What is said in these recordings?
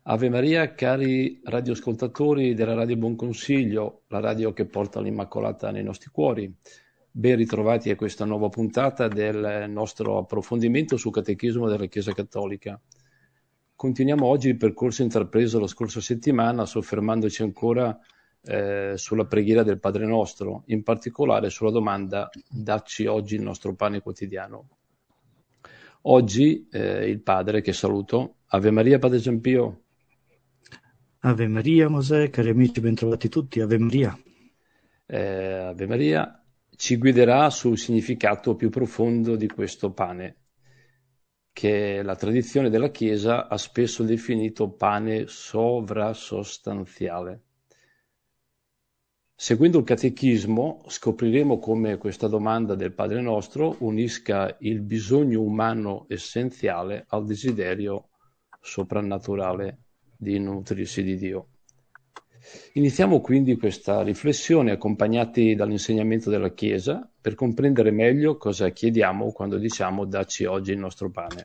Ave Maria, cari radioascoltatori della Radio Buon Consiglio, la radio che porta l'Immacolata nei nostri cuori. Ben ritrovati a questa nuova puntata del nostro approfondimento sul Catechismo della Chiesa Cattolica. Continuiamo oggi il percorso intrapreso la scorsa settimana, soffermandoci ancora sulla preghiera del Padre Nostro, in particolare sulla domanda «Dacci oggi il nostro pane quotidiano». Oggi il Padre, che saluto. Ave Maria, Padre Giampio. Ave Maria, Mosè, cari amici, bentrovati tutti, Ave Maria. Ave Maria ci guiderà sul significato più profondo di questo pane, che la tradizione della Chiesa ha spesso definito pane sovrasostanziale. Seguendo il Catechismo scopriremo come questa domanda del Padre Nostro unisca il bisogno umano essenziale al desiderio soprannaturale di nutrirsi di Dio. Iniziamo quindi questa riflessione accompagnati dall'insegnamento della Chiesa per comprendere meglio cosa chiediamo quando diciamo «Dacci oggi il nostro pane».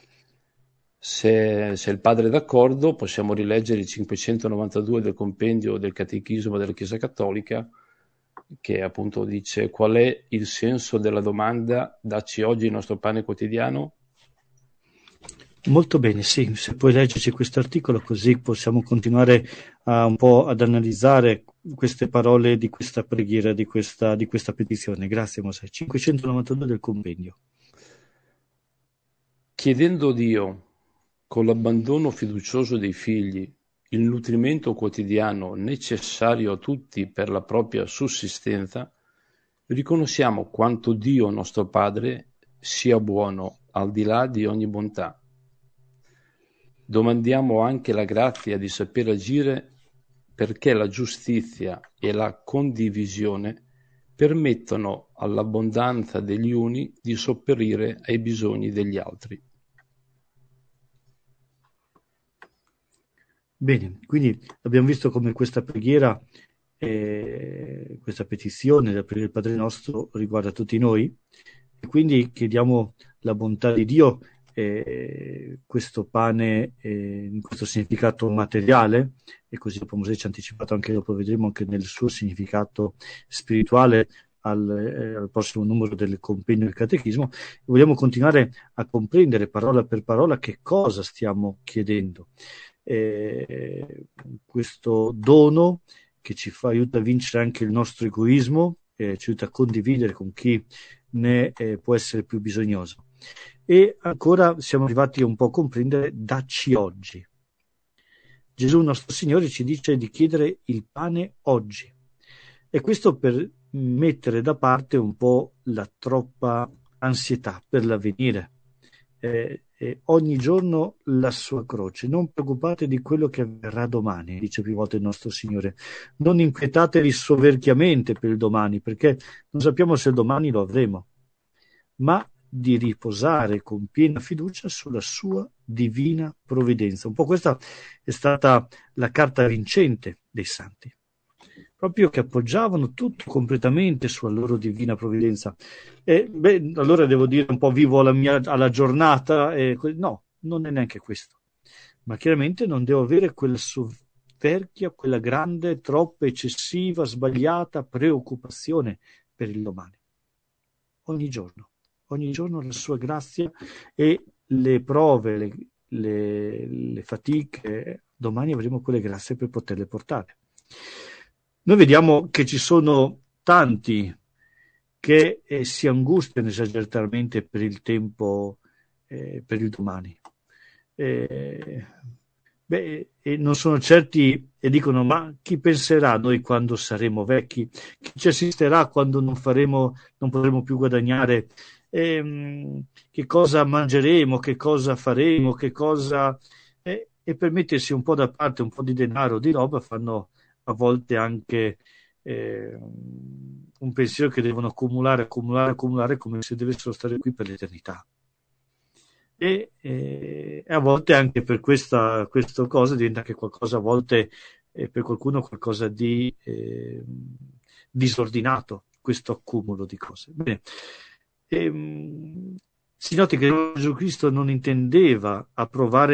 Se il Padre è d'accordo, possiamo rileggere il 592 del compendio del Catechismo della Chiesa Cattolica, che appunto dice: qual è il senso della domanda «Dacci oggi il nostro pane quotidiano»? Molto bene, sì, se puoi leggerci questo articolo così possiamo continuare un po' ad analizzare queste parole di questa preghiera, di questa petizione. Grazie Mosè. 592 del compendio. Chiedendo Dio, con l'abbandono fiducioso dei figli, il nutrimento quotidiano necessario a tutti per la propria sussistenza, riconosciamo quanto Dio nostro Padre sia buono al di là di ogni bontà. Domandiamo anche la grazia di saper agire perché la giustizia e la condivisione permettono all'abbondanza degli uni di sopperire ai bisogni degli altri. Bene, quindi abbiamo visto come questa preghiera, questa petizione della preghiera del Padre Nostro riguarda tutti noi, e quindi chiediamo la bontà di Dio, questo pane in questo significato materiale, e così dopo Mosè ci ha anticipato anche, dopo vedremo anche nel suo significato spirituale al prossimo numero del compendio del Catechismo. Vogliamo continuare a comprendere parola per parola che cosa stiamo chiedendo. Questo dono che ci aiuta a vincere anche il nostro egoismo, ci aiuta a condividere con chi ne può essere più bisognoso. E ancora siamo arrivati un po' a comprendere «Dacci oggi». Gesù nostro Signore ci dice di chiedere il pane oggi, e questo per mettere da parte un po' la troppa ansietà per l'avvenire. Ogni giorno la sua croce, non preoccupate di quello che avverrà domani, dice più volte il nostro Signore, non inquietatevi soverchiamente per il domani, perché non sappiamo se domani lo avremo, ma di riposare con piena fiducia sulla sua divina provvidenza. Un po' questa è stata la carta vincente dei santi, proprio che appoggiavano tutto completamente sulla loro divina provvidenza. Allora devo dire un po' vivo alla giornata, no, non è neanche questo, ma chiaramente non devo avere quella soverchia, quella grande, troppo eccessiva, sbagliata preoccupazione per il domani. Ogni giorno la sua grazia e le prove, le fatiche, domani avremo quelle grazie per poterle portare. Noi vediamo che ci sono tanti che si angustiano esageratamente per il tempo, per il domani. E non sono certi e dicono: ma chi penserà noi quando saremo vecchi? Chi ci assisterà quando non potremo più guadagnare? Che cosa mangeremo? Che cosa faremo? Che cosa... e per mettersi un po' da parte un po' di denaro, di roba, fanno a volte anche un pensiero che devono accumulare come se dovessero stare qui per l'eternità. E a volte anche per questa cosa diventa anche qualcosa, a volte per qualcuno qualcosa di disordinato, questo accumulo di cose. Bene. Si noti che Gesù Cristo non intendeva approvare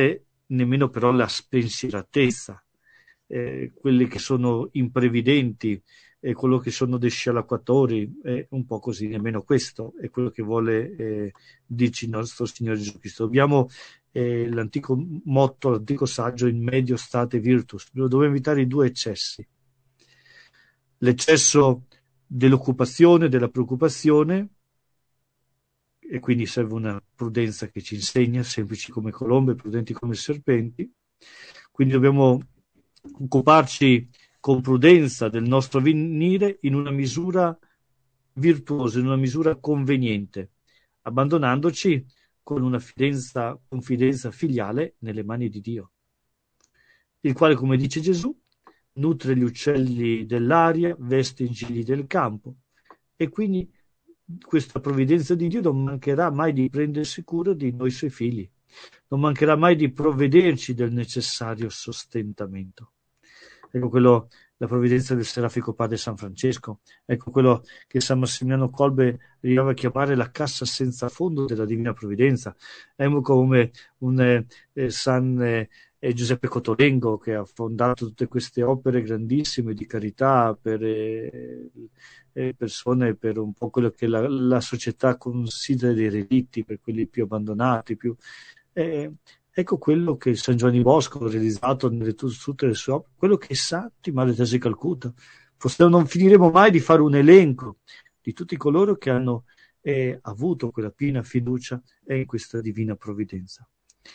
nemmeno però la spensieratezza, quelli che sono imprevidenti, quello che sono dei scialacquatori, un po' così, nemmeno questo è quello che vuole dirci il nostro Signore Gesù Cristo. Abbiamo l'antico motto, l'antico saggio, in medio state virtus, dobbiamo evitare i due eccessi: l'eccesso dell'occupazione, della preoccupazione, e quindi serve una prudenza che ci insegna, semplici come colombe, prudenti come serpenti. Quindi dobbiamo occuparci con prudenza del nostro avvenire in una misura virtuosa, in una misura conveniente, abbandonandoci con una confidenza filiale nelle mani di Dio, il quale, come dice Gesù, nutre gli uccelli dell'aria, veste i gigli del campo, e quindi questa provvidenza di Dio non mancherà mai di prendersi cura di noi suoi figli, non mancherà mai di provvederci del necessario sostentamento. Ecco quello, la provvidenza del Serafico Padre San Francesco, ecco quello che San Massimiliano Kolbe arrivava a chiamare la cassa senza fondo della Divina Provvidenza. Ecco come un San Giuseppe Cotolengo, che ha fondato tutte queste opere grandissime di carità per persone, per un po' quello che la società considera dei relitti, per quelli più abbandonati, ecco quello che San Giovanni Bosco ha realizzato nelle tutte le sue opere, quello che Santi Madre Teresa di Calcutta. Non finiremo mai di fare un elenco di tutti coloro che hanno avuto quella piena fiducia in questa divina provvidenza.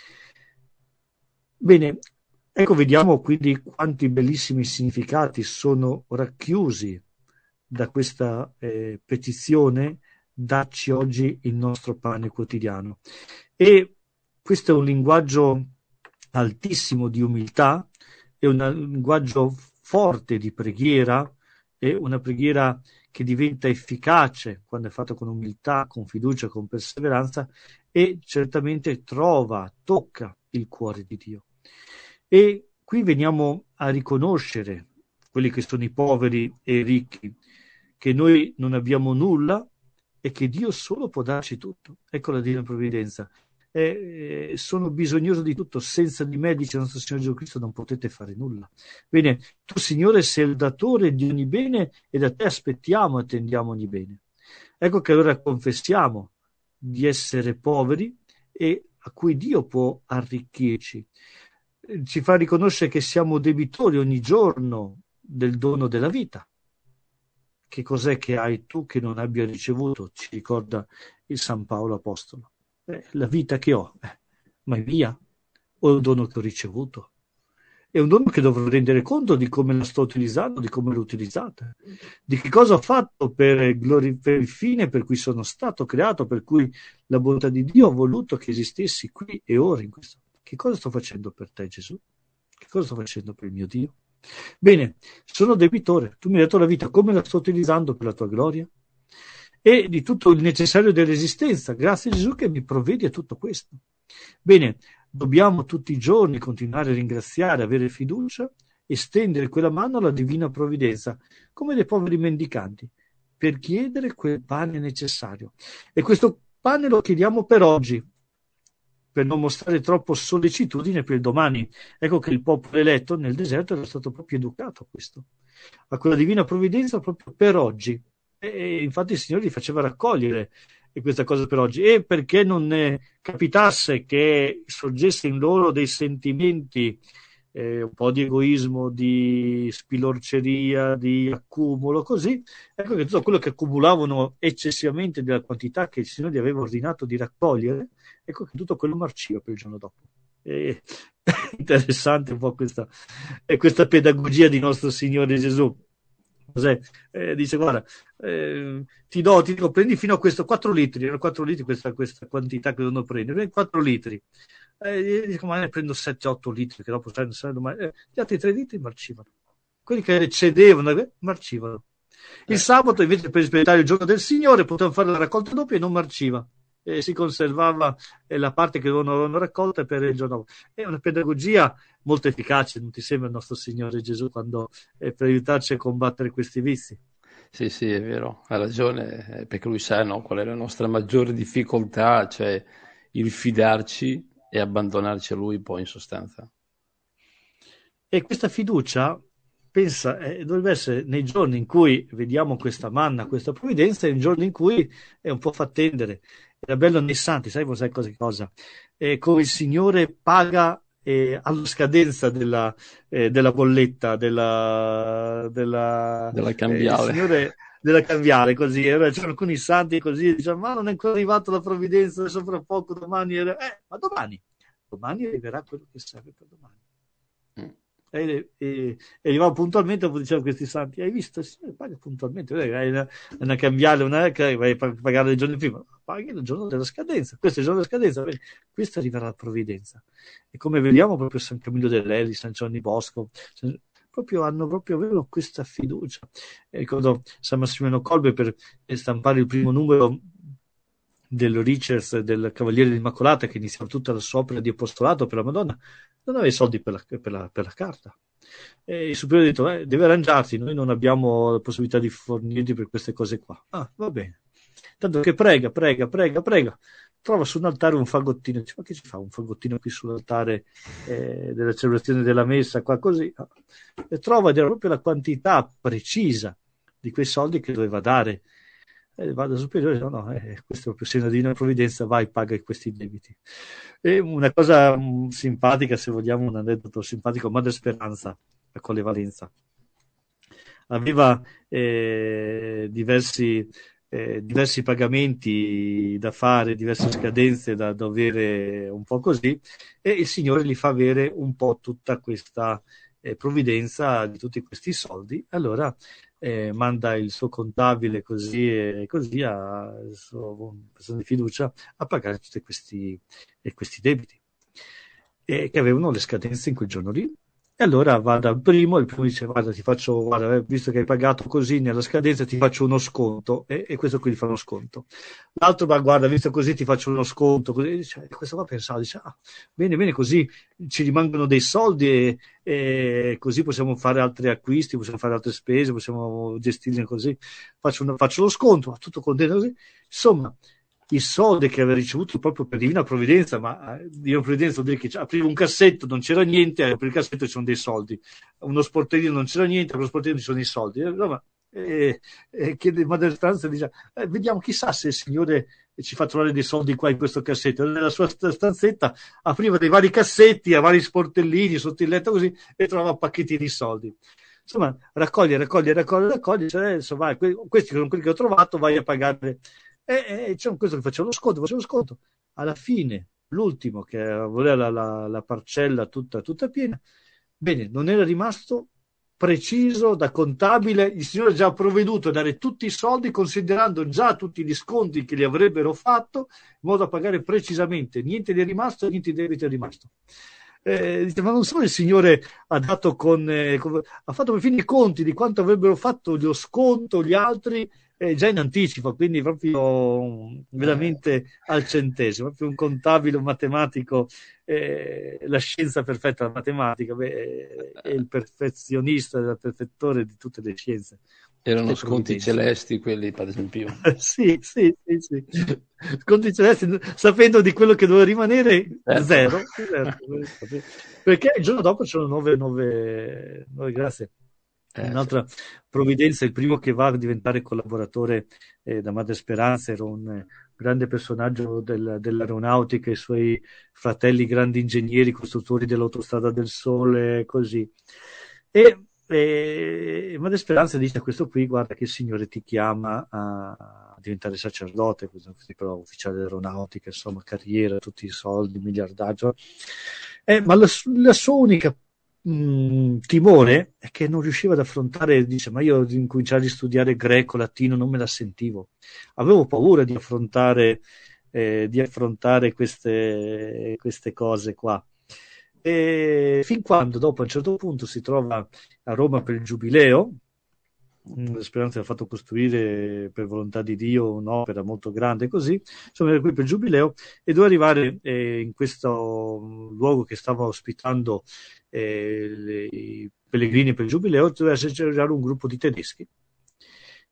Bene, ecco, vediamo quindi quanti bellissimi significati sono racchiusi da questa petizione: dacci oggi il nostro pane quotidiano. E questo è un linguaggio altissimo di umiltà, è un linguaggio forte di preghiera, è una preghiera che diventa efficace quando è fatta con umiltà, con fiducia, con perseveranza, e certamente tocca il cuore di Dio. E qui veniamo a riconoscere quelli che sono i poveri e i ricchi, che noi non abbiamo nulla e che Dio solo può darci tutto. Ecco la Divina Provvidenza. Sono bisognoso di tutto, senza di me, dice il nostro Signore Gesù Cristo, non potete fare nulla. Bene, tu Signore sei il datore di ogni bene e da te aspettiamo e attendiamo ogni bene. Ecco che allora confessiamo di essere poveri e a cui Dio può arricchirci. Ci fa riconoscere che siamo debitori ogni giorno del dono della vita. Che cos'è che hai tu che non abbia ricevuto? Ci ricorda il San Paolo Apostolo. La vita che ho, ma è mia? O è un dono che ho ricevuto? È un dono che dovrò rendere conto di come la sto utilizzando, di come l'ho utilizzata, di che cosa ho fatto per il fine per cui sono stato creato, per cui la bontà di Dio ha voluto che esistessi qui e ora in questo. Che cosa sto facendo per te, Gesù? Che cosa sto facendo per il mio Dio? Bene, sono debitore, tu mi hai dato la vita, come la sto utilizzando per la tua gloria? E di tutto il necessario dell'esistenza, grazie a Gesù che mi provvedi a tutto questo. Bene, dobbiamo tutti i giorni continuare a ringraziare, avere fiducia e stendere quella mano alla divina provvidenza, come dei poveri mendicanti, per chiedere quel pane necessario. E questo pane lo chiediamo per oggi, per non mostrare troppo sollecitudine per il domani. Ecco che il popolo eletto nel deserto era stato proprio educato a quella divina provvidenza proprio per oggi. E infatti il Signore li faceva raccogliere questa cosa per oggi, e perché non capitasse che sorgesse in loro dei sentimenti, un po' di egoismo, di spilorceria, di accumulo, così, ecco che tutto quello che accumulavano eccessivamente della quantità che il Signore gli aveva ordinato di raccogliere, ecco che tutto quello marciva per il giorno dopo. Interessante un po' questa pedagogia di nostro Signore Gesù. Cos'è? Dice, guarda, ti dico, prendi fino a questo 4 litri, erano 4 litri questa quantità che devono prendere, 4 litri. Dico, ma ne prendo 7-8 litri, che dopo gli altri 3 litri marcivano. Quelli che cedevano, marcivano. Il sabato, invece, per rispettare il giorno del Signore, potevano fare la raccolta doppia e non marciva. Si conservava la parte che avevano raccolta per il giorno. È una pedagogia molto efficace, non ti sembra il nostro Signore Gesù, quando per aiutarci a combattere questi vizi? Sì, sì, è vero, ha ragione, perché lui sa, no, qual è la nostra maggiore difficoltà, cioè il fidarci e abbandonarci a lui poi in sostanza. E questa fiducia, pensa, dovrebbe essere nei giorni in cui vediamo questa manna, questa provvidenza, e nei giorni in cui è un po' fa attendere. Era bello nei santi, sai cosa? Come il Signore paga alla scadenza della bolletta, Della il cambiale. Signore della cambiare così. C'erano alcuni santi così, diciamo, ma non è ancora arrivata la provvidenza, adesso fra poco, domani, ma domani arriverà quello che serve per domani. E arrivava puntualmente, dicevano questi santi, hai visto? Il Signore paga puntualmente, hai una cambiale, vai a pagare il giorno prima, paghi il giorno della scadenza, questo è il giorno della scadenza, bene, questa arriverà la provvidenza. E come vediamo proprio San Camillo dell'Eli, San Giovanni Bosco, avevano questa fiducia. E ricordo San Massimiliano Kolbe per stampare il primo numero del Richards, del Cavaliere dell'Immacolata, che iniziava tutta la sua opera di apostolato per la Madonna, non aveva i soldi per la carta. E il superiore ha detto, deve arrangiarsi, noi non abbiamo la possibilità di fornirti per queste cose qua. Ah, va bene. Tanto che prega. Trova su un altare un fagottino. Dice, ma che ci fa un fagottino qui sull'altare della celebrazione della messa, qua così? E trova ed era proprio la quantità precisa di quei soldi che doveva dare. Vado superiore, no, questo è proprio segno di una provvidenza, vai, paga questi debiti. E una cosa simpatica, se vogliamo, un aneddoto simpatico, Madre Speranza, a Colle Valenza, aveva diversi pagamenti da fare, diverse scadenze da dovere, un po' così, e il Signore gli fa avere un po' tutta questa provvidenza di tutti questi soldi. Allora manda il suo contabile così a persona di fiducia a pagare tutti questi debiti che avevano le scadenze in quel giorno lì. E allora va dal primo, il primo dice guarda, visto che hai pagato così nella scadenza ti faccio uno sconto, e questo qui gli fa uno sconto. L'altro va, guarda, visto così ti faccio uno sconto, così, dice, questo qua pensava, dice bene, così ci rimangono dei soldi e così possiamo fare altri acquisti, possiamo fare altre spese, possiamo gestirle così, faccio lo sconto, tutto contento così. Insomma, i soldi che aveva ricevuto proprio per divina provvidenza, ma divina provvidenza vuol dire che apriva un cassetto, non c'era niente, per il cassetto ci sono dei soldi, uno sportellino non c'era niente, per lo sportellino ci sono dei soldi. Insomma, chiede Madre Speranza, dice, vediamo, chissà se il Signore ci fa trovare dei soldi qua in questo cassetto. Nella sua stanzetta apriva dei vari cassetti, a vari sportellini sotto il letto così, e trovava pacchetti di soldi. Insomma, raccoglie, cioè, insomma, questi sono quelli che ho trovato, vai a pagare. C'è questo che faceva lo sconto. Alla fine, l'ultimo che voleva la parcella tutta piena, bene, non era rimasto preciso da contabile, il Signore già ha provveduto a dare tutti i soldi, considerando già tutti gli sconti che gli avrebbero fatto, in modo da pagare precisamente, niente di è rimasto, niente di debito è rimasto. Ma non solo il Signore ha dato ha fatto per fine i conti di quanto avrebbero fatto lo sconto gli altri già in anticipo, quindi proprio veramente al centesimo, proprio un contabile, un matematico, la scienza perfetta, la matematica, è il perfezionista, il perfettore di tutte le scienze. Erano sconti celesti quelli, per esempio. Sì. Sconti celesti, sapendo di quello che doveva rimanere, zero. Perché il giorno dopo c'erano nove grazie. Un'altra provvidenza, il primo che va a diventare collaboratore da Madre Speranza era un grande personaggio dell'aeronautica, i suoi fratelli grandi ingegneri, costruttori dell'autostrada del Sole, così. E Madre Speranza dice a questo qui, guarda che il Signore ti chiama a diventare sacerdote, però ufficiale dell'aeronautica, insomma, carriera, tutti i soldi, miliardaggio. Ma la sua unica timore è che non riusciva ad affrontare, dice, ma io incominciare a studiare greco, latino, non me la sentivo, avevo paura di affrontare queste cose qua, e fin quando dopo a un certo punto si trova a Roma per il Giubileo. Speranza ha fatto costruire per volontà di Dio un'opera molto grande, così insomma era qui per il Giubileo e doveva arrivare in questo luogo che stava ospitando i pellegrini per il Giubileo, doveva essere un gruppo di tedeschi,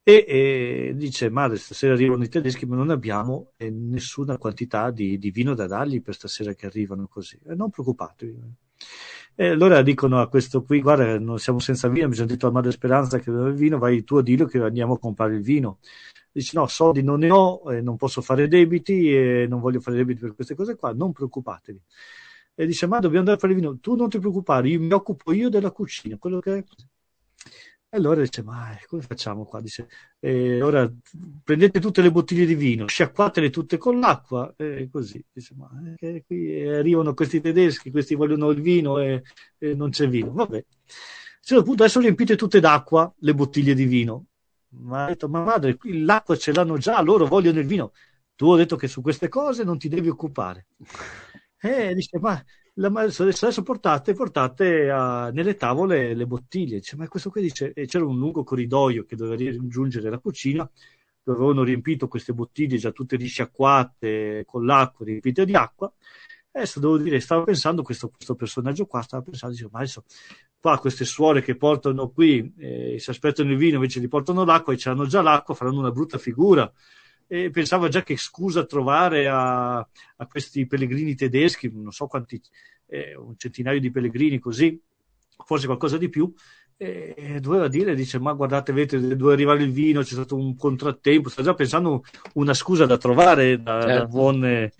e dice: madre, stasera arrivano i tedeschi, ma non abbiamo nessuna quantità di vino da dargli per stasera che arrivano così. Non preoccupatevi. E allora dicono a questo qui: guarda, non siamo senza vino, mi sono detto a Madre Speranza che aveva il vino, vai tu a dirlo che andiamo a comprare il vino. Dice: no, soldi non ne ho, non posso fare debiti, non voglio fare debiti per queste cose qua, non preoccupatevi. E dice: ma dobbiamo andare a fare il vino, tu non ti preoccupare, mi occupo io della cucina, quello che è. E allora dice: ma come facciamo qua? Dice: ora prendete tutte le bottiglie di vino, sciacquatele tutte con l'acqua, e così. Dice: ma qui arrivano questi tedeschi, questi vogliono il vino e non c'è vino. Vabbè. A un certo punto adesso riempite tutte d'acqua le bottiglie di vino. Ma ha detto: ma madre, qui l'acqua ce l'hanno già, loro vogliono il vino. Tu hai detto che su queste cose non ti devi occupare. Dice: ma adesso portate nelle tavole le bottiglie. Dice: ma questo qui, dice, e c'era un lungo corridoio che doveva raggiungere la cucina, dove avevano riempito queste bottiglie già tutte risciacquate con l'acqua, riempite di acqua. Adesso devo dire, stavo pensando, questo personaggio qua stava pensando, dice: ma adesso qua queste suore che portano qui, si aspettano il vino, invece li portano l'acqua e c'hanno già l'acqua, faranno una brutta figura. E pensava già che scusa trovare a questi pellegrini tedeschi, non so quanti, un centinaio di pellegrini così, forse qualcosa di più, doveva dire, dice: ma guardate, vedete, doveva arrivare il vino, c'è stato un contrattempo, sta già pensando una scusa da trovare da buone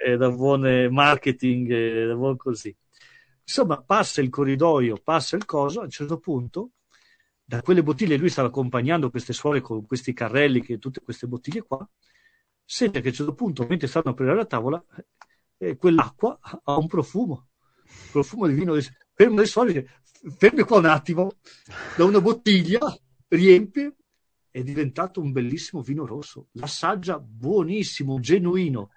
marketing, da buon così. Insomma, passa il corridoio, passa il coso, a un certo punto da quelle bottiglie lui stava accompagnando queste suore con questi carrelli, che tutte queste bottiglie qua, sente che a un certo punto, mentre stanno a aprire la tavola, quell'acqua ha un profumo di vino. Fermo le suore, fermi qua un attimo, da una bottiglia riempie, è diventato un bellissimo vino rosso, l'assaggia buonissimo, genuino,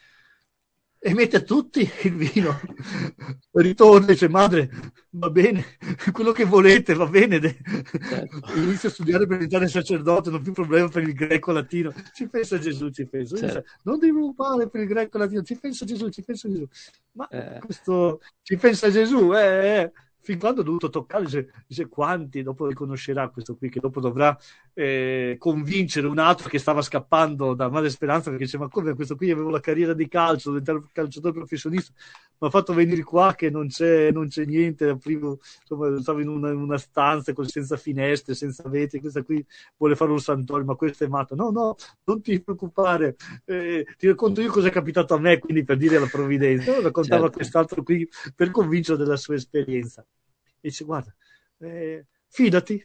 e mette a tutti il vino. Ritorna e dice: madre, va bene, quello che volete, va bene. Inizia a studiare per diventare sacerdote, non più problema per il greco latino. Ci pensa Gesù, ci pensa. Certo. Non devi preoccupare per il greco latino, ci pensa Gesù, ci pensa Gesù. Ma questo ci pensa Gesù, fin quando ho dovuto toccare, dice quanti dopo riconoscerà questo qui, che dopo dovrà convincere un altro che stava scappando da Madre Speranza, perché dice: ma come, questo qui avevo la carriera di calcio, diventare calciatore professionista, mi ha fatto venire qua che non c'è niente, insomma, stavo in una stanza senza finestre, senza vetri, questa qui vuole fare un santuario, ma questo è matto. No, non ti preoccupare, ti racconto io cosa è capitato a me, quindi per dire la provvidenza. Raccontava quest'altro qui per convincere della sua esperienza. E dice: guarda, fidati.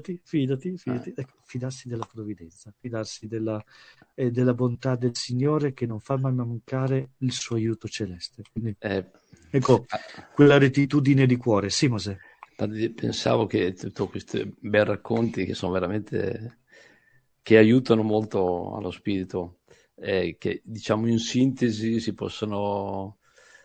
Ecco, fidarsi della provvidenza, fidarsi della bontà del Signore, che non fa mai mancare il suo aiuto celeste. Quindi, ecco, quella rettitudine di cuore. Sì, Mosè. Pensavo che tutti questi bei racconti, che sono veramente, che aiutano molto allo spirito, che diciamo in sintesi si possono,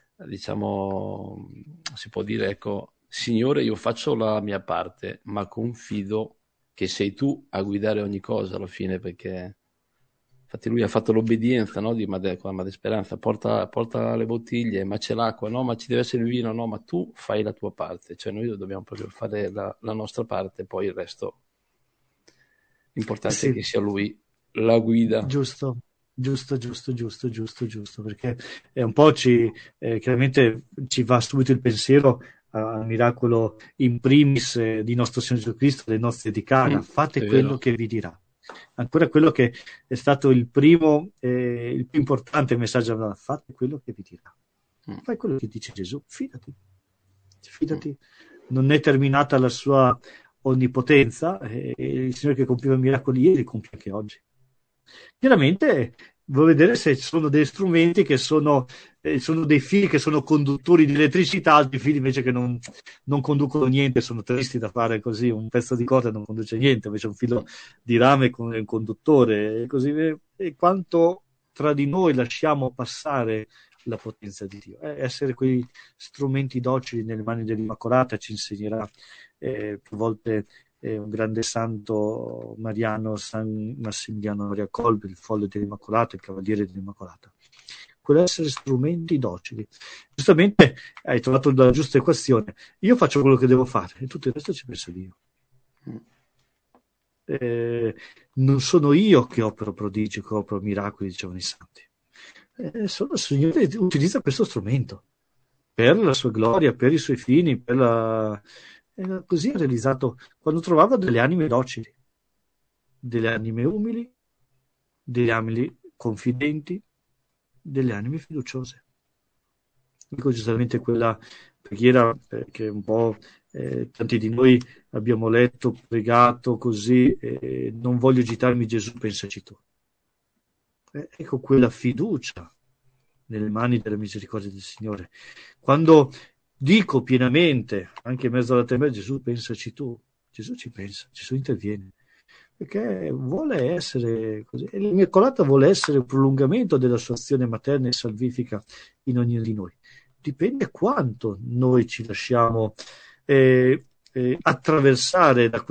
diciamo, si può dire, ecco: Signore, io faccio la mia parte, ma confido che sei tu a guidare ogni cosa alla fine, perché infatti lui ha fatto l'obbedienza, no, con la Madre Speranza: porta le bottiglie, ma c'è l'acqua, no, ma ci deve essere il vino, no, ma tu fai la tua parte, cioè noi dobbiamo proprio fare la nostra parte, poi il resto l'importante è che sia lui la guida. Giusto, perché è un po' chiaramente ci va subito il pensiero al miracolo in primis di nostro Signore Gesù Cristo, le nozze di Cana: fate quello che vi dirà. Ancora quello che è stato il primo, il più importante messaggio: fate quello che vi dirà. Fai quello che dice Gesù, fidati. Non è terminata la sua onnipotenza, il Signore che compiva miracoli ieri compie anche oggi. Chiaramente vuoi vedere se ci sono dei strumenti che sono dei fili che sono conduttori di elettricità, altri fili invece che non conducono niente, sono tristi da fare così. Un pezzo di corda non conduce niente, invece un filo di rame con un conduttore, e così. E quanto tra di noi lasciamo passare la potenza di Dio. Essere quei strumenti docili nelle mani dell'Immacolata ci insegnerà più volte un grande santo mariano, San Massimiliano Maria Kolbe, il folle dell'Immacolata, il cavaliere dell'Immacolata. Quello essere strumenti docili. Giustamente hai trovato la giusta equazione: io faccio quello che devo fare e tutto il resto ci pensa Dio. non sono io che opero prodigi, che opero miracoli, dicevano i santi. Solo il Signore utilizza questo strumento per la sua gloria, per i suoi fini, così ha realizzato, quando trovava delle anime docili, delle anime umili, delle anime confidenti, delle anime fiduciose. Dico giustamente quella preghiera che un po' tanti di noi abbiamo letto, pregato così, non voglio agitarmi Gesù, pensaci tu. Ecco quella fiducia nelle mani della misericordia del Signore. Quando dico pienamente, anche in mezzo alla tempesta, Gesù, pensaci tu, Gesù ci pensa, Gesù interviene, perché vuole essere così. E l'Immacolata vuole essere un prolungamento della sua azione materna e salvifica in ognuno di noi. Dipende quanto noi ci lasciamo attraversare da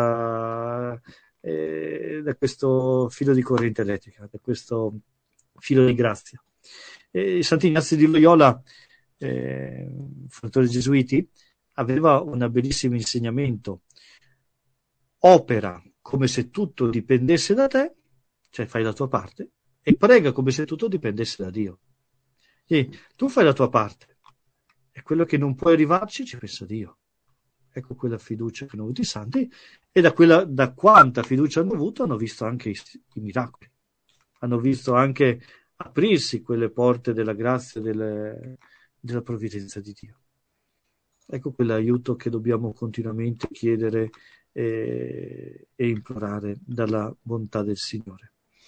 questo filo di corrente elettrica, da questo filo di grazia. Sant'Ignazio di Loyola, fondatore gesuiti, aveva un bellissimo insegnamento: opera come se tutto dipendesse da te, cioè fai la tua parte, e prega come se tutto dipendesse da Dio. E tu fai la tua parte, e quello che non può arrivarci ci pensa Dio. Ecco quella fiducia che hanno avuto i santi, e da quanta fiducia hanno avuto hanno visto anche i miracoli, hanno visto anche aprirsi quelle porte della grazia, della provvidenza di Dio. Ecco quell'aiuto che dobbiamo continuamente chiedere e implorare dalla bontà del Signore.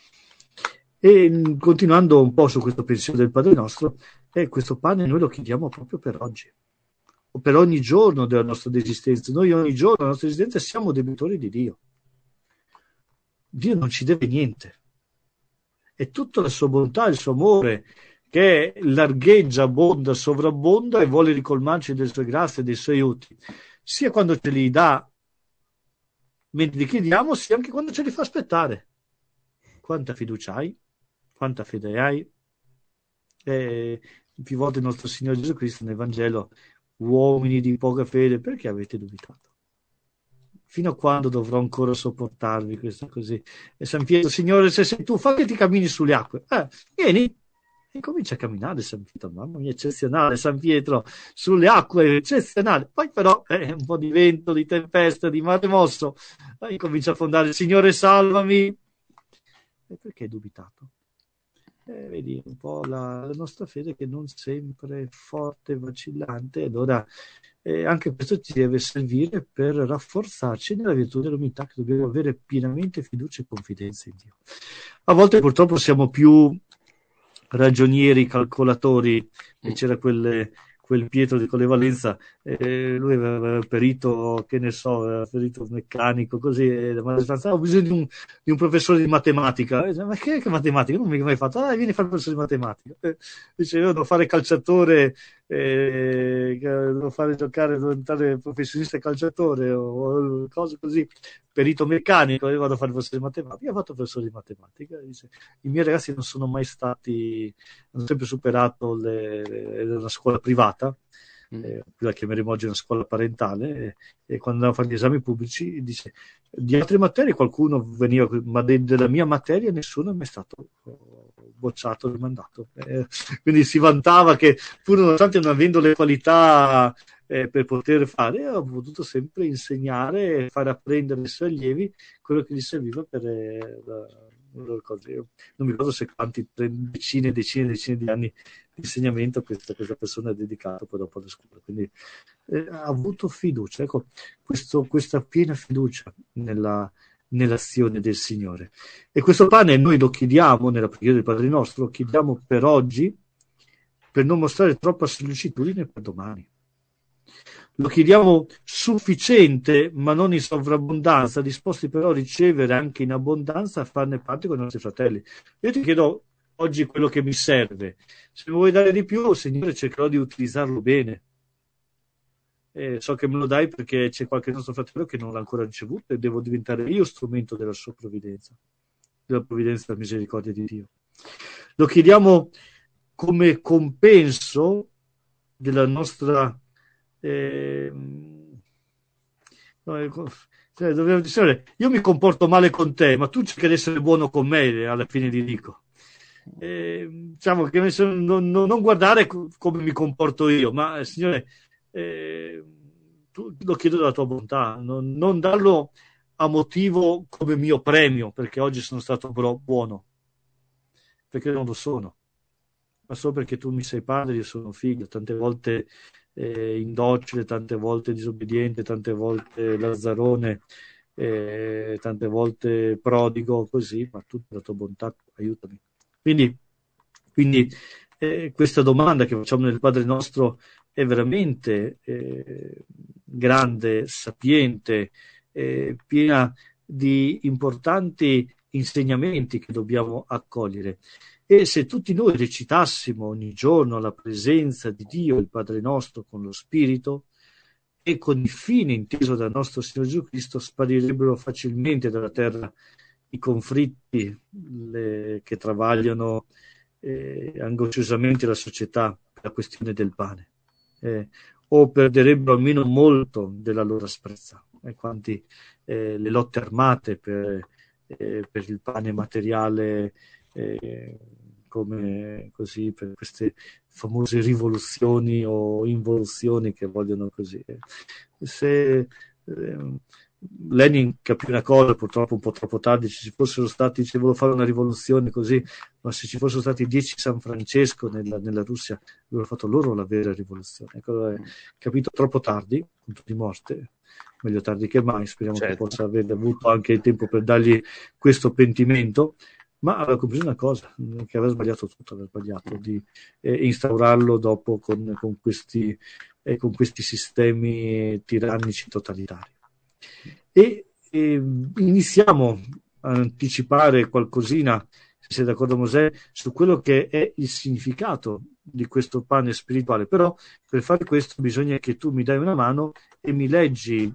E continuando un po' su questo pensiero del Padre nostro, questo pane noi lo chiediamo proprio per oggi, o per ogni giorno della nostra esistenza. Noi ogni giorno della nostra esistenza siamo debitori di Dio. Dio non ci deve niente. È tutta la sua bontà, il suo amore, che largheggia, abbonda, sovrabbonda e vuole ricolmarci delle sue grazie, dei suoi aiuti, sia quando ce li dà mentre li chiediamo, sia anche quando ce li fa aspettare. Quanta fiducia hai? Quanta fede hai? Più volte il nostro Signore Gesù Cristo nel Vangelo: uomini di poca fede, perché avete dubitato? Fino a quando dovrò ancora sopportarvi questo così? E San Pietro: Signore, se sei tu, fa che ti cammini sulle acque. Vieni. E comincia a camminare San Pietro. Mamma mia, eccezionale San Pietro sulle acque, eccezionale. Poi però un po' di vento, di tempesta, di mare mosso, comincia a affondare. Signore, salvami. E perché hai dubitato? Vedi un po' la nostra fede, che non sempre è forte, vacillante. Allora anche questo ci deve servire per rafforzarci nella virtù dell'umiltà, che dobbiamo avere pienamente fiducia e confidenza in Dio. A volte purtroppo siamo più ragionieri, calcolatori, e c'era quel Pietro di Colle Valenza, lui aveva perito, che ne so, aveva perito meccanico, così, ho bisogno di un professore di matematica. Ma che matematica? Non mi hai mai fatto. Vieni a fare il professore di matematica. Dice: io devo fare calciatore, devo fare giocare, devo diventare professionista calciatore o cose così, perito meccanico, io vado a fare il professore di matematica. Io ho fatto il professore di matematica. Dice: i miei ragazzi non sono mai stati, hanno sempre superato la scuola privata, la chiameremo oggi una scuola parentale, e quando andavo a fare gli esami pubblici, dice: di altre materie qualcuno veniva, ma della mia materia nessuno è mai stato bocciato, rimandato. Quindi si vantava che, pur nonostante non avendo le qualità per poter fare, ho potuto sempre insegnare e fare apprendere ai suoi allievi quello che gli serviva per non mi ricordo se quanti decine di anni di insegnamento questa persona ha dedicato poi dopo alla scuola. Quindi ha avuto fiducia, ecco, questa piena fiducia nell'azione del Signore. E questo pane noi lo chiediamo nella preghiera del Padre nostro, lo chiediamo per oggi, per non mostrare troppa sollecitudine per domani. Lo chiediamo sufficiente, ma non in sovrabbondanza, disposti però a ricevere anche in abbondanza, a farne parte con i nostri fratelli. Io ti chiedo oggi quello che mi serve. Se mi vuoi dare di più, Signore, cercherò di utilizzarlo bene. So che me lo dai perché c'è qualche nostro fratello che non l'ha ancora ricevuto, e devo diventare io strumento della sua provvidenza, della provvidenza e della misericordia di Dio. Lo chiediamo come compenso della nostra Signore, io mi comporto male con te, ma tu cerchi di essere buono con me, alla fine gli dico. Diciamo che non guardare come mi comporto io, ma Signore, tu lo chiedo della tua bontà, non darlo a motivo come mio premio, perché oggi sono stato buono, perché non lo sono, ma solo perché tu mi sei padre, io sono figlio, tante volte indocile, tante volte disobbediente, tante volte lazzarone, tante volte prodigo, così, ma tu per la tua bontà aiutami. Quindi questa domanda che facciamo nel Padre nostro è veramente grande, sapiente, piena di importanti insegnamenti che dobbiamo accogliere. E se tutti noi recitassimo ogni giorno la presenza di Dio, il Padre nostro, con lo Spirito e con il fine inteso dal nostro Signore Gesù Cristo, sparirebbero facilmente dalla terra i conflitti che travagliano angosciosamente la società per la questione del pane, o perderebbero almeno molto della loro asprezza. Quanti le lotte armate per il pane materiale, come così per queste famose rivoluzioni o involuzioni che vogliono così. Se Lenin capì una cosa, purtroppo un po' troppo tardi, se ci fossero stati, se volevo fare una rivoluzione così, ma se ci fossero stati 10 San Francesco nella Russia, avrebbero fatto loro la vera rivoluzione. Ecco, capito troppo tardi, punto di morte, meglio tardi che mai, speriamo che possa aver avuto anche il tempo per dargli questo pentimento, ma aveva compreso una cosa, che aveva sbagliato tutto, aveva sbagliato di instaurarlo dopo con questi sistemi tirannici totalitari. E iniziamo a anticipare qualcosina, se sei d'accordo Mosè, su quello che è il significato di questo pane spirituale. Però per fare questo bisogna che tu mi dai una mano e mi leggi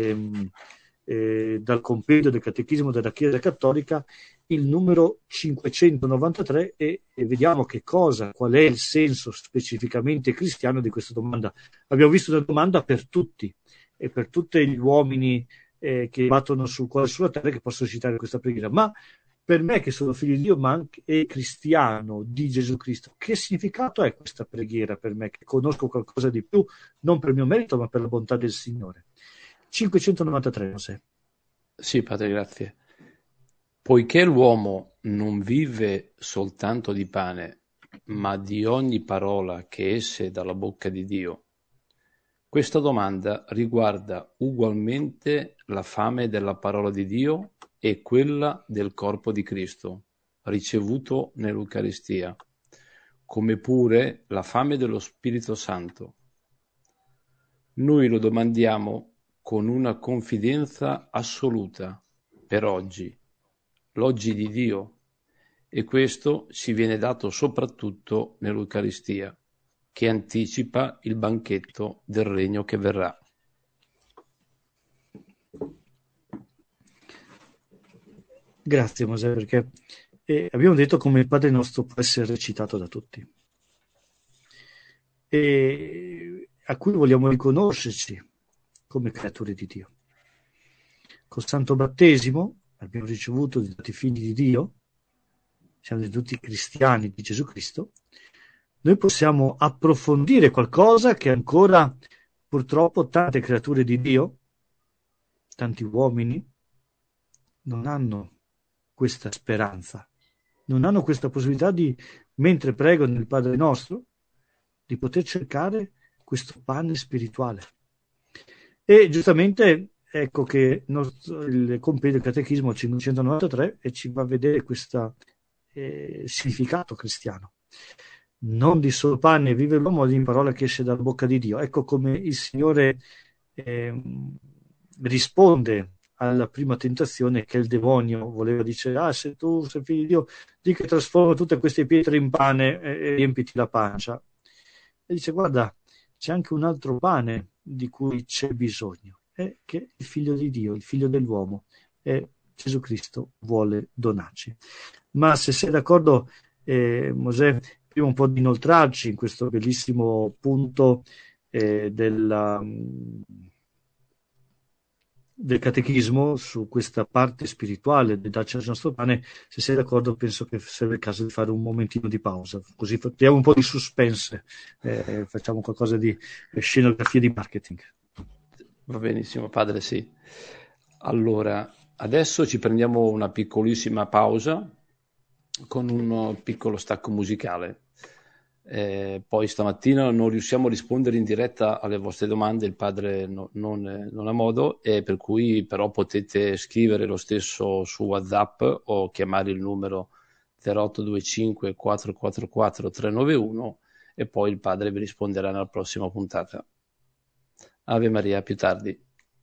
dal compendio del Catechismo della Chiesa Cattolica il numero 593 e vediamo qual è il senso specificamente cristiano di questa domanda. Abbiamo visto una domanda per tutti e per tutti gli uomini che battono sul cuore sulla terra, che possono citare questa preghiera, ma per me che sono figlio di Dio ma anche cristiano di Gesù Cristo, che significato è questa preghiera per me, che conosco qualcosa di più, non per mio merito ma per la bontà del Signore? 593, Mosè. Sì, Padre, grazie. Poiché l'uomo non vive soltanto di pane, ma di ogni parola che esce dalla bocca di Dio, questa domanda riguarda ugualmente la fame della parola di Dio e quella del corpo di Cristo, ricevuto nell'Eucaristia, come pure la fame dello Spirito Santo. Noi lo domandiamo con una confidenza assoluta per oggi, l'oggi di Dio, e questo ci viene dato soprattutto nell'Eucaristia, che anticipa il banchetto del regno che verrà. Grazie Mosè, perché abbiamo detto come il Padre nostro può essere recitato da tutti e a cui vogliamo riconoscerci come creature di Dio. Col Santo Battesimo abbiamo ricevuto di tutti i figli di Dio, siamo tutti cristiani di Gesù Cristo, noi possiamo approfondire qualcosa che ancora purtroppo tante creature di Dio, tanti uomini, non hanno questa speranza, non hanno questa possibilità di, mentre pregano il Padre nostro, di poter cercare questo pane spirituale. E giustamente ecco che il compendio del Catechismo 593 e ci va a vedere questo significato cristiano. Non di solo pane vive l'uomo, ma di parola che esce dalla bocca di Dio. Ecco come il Signore risponde alla prima tentazione che il demonio voleva, dice: se tu sei figlio di Dio, di che trasforma tutte queste pietre in pane e riempiti la pancia. E dice: guarda, c'è anche un altro pane di cui c'è bisogno, che è il figlio di Dio, il figlio dell'uomo, e Gesù Cristo vuole donarci. Ma se sei d'accordo, Mosè, prima un po' di inoltrarci in questo bellissimo punto del catechismo su questa parte spirituale del darci il nostro pane. Se sei d'accordo, penso che sarebbe il caso di fare un momentino di pausa, così creiamo un po' di suspense, facciamo qualcosa di scenografia di marketing. Va benissimo, padre, sì. Allora, adesso ci prendiamo una piccolissima pausa con un piccolo stacco musicale. Poi stamattina non riusciamo a rispondere in diretta alle vostre domande, il padre non ha modo, e per cui però potete scrivere lo stesso su WhatsApp o chiamare il numero 0825 444 391 e poi il padre vi risponderà nella prossima puntata. Ave Maria, a più tardi.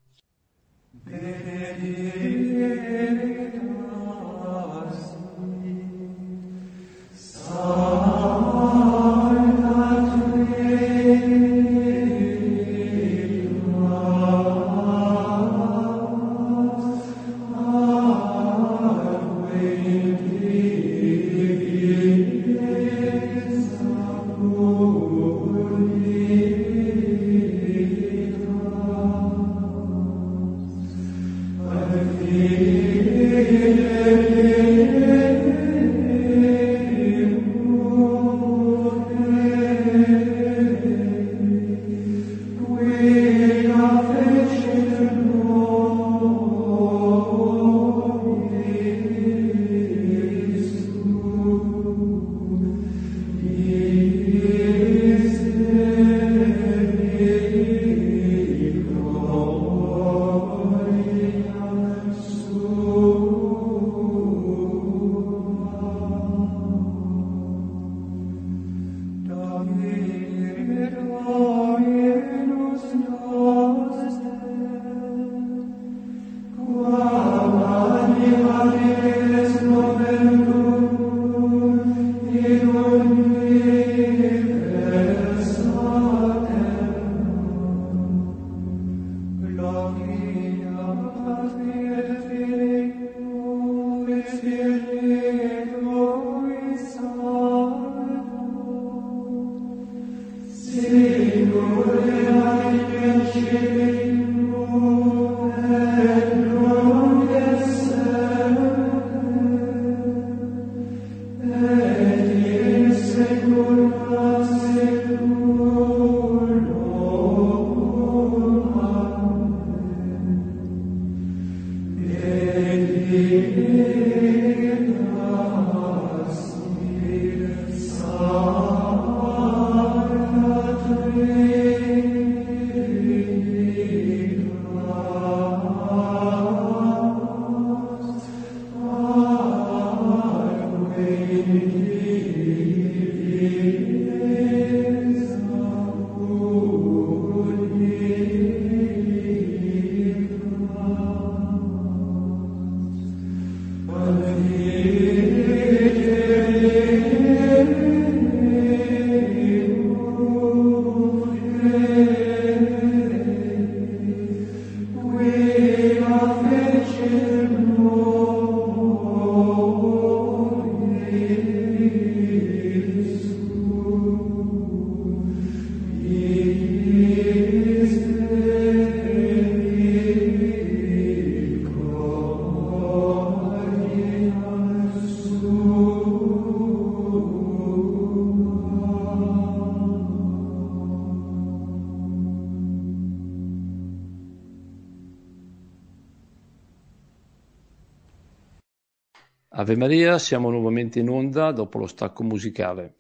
Ave Maria, siamo nuovamente in onda dopo lo stacco musicale.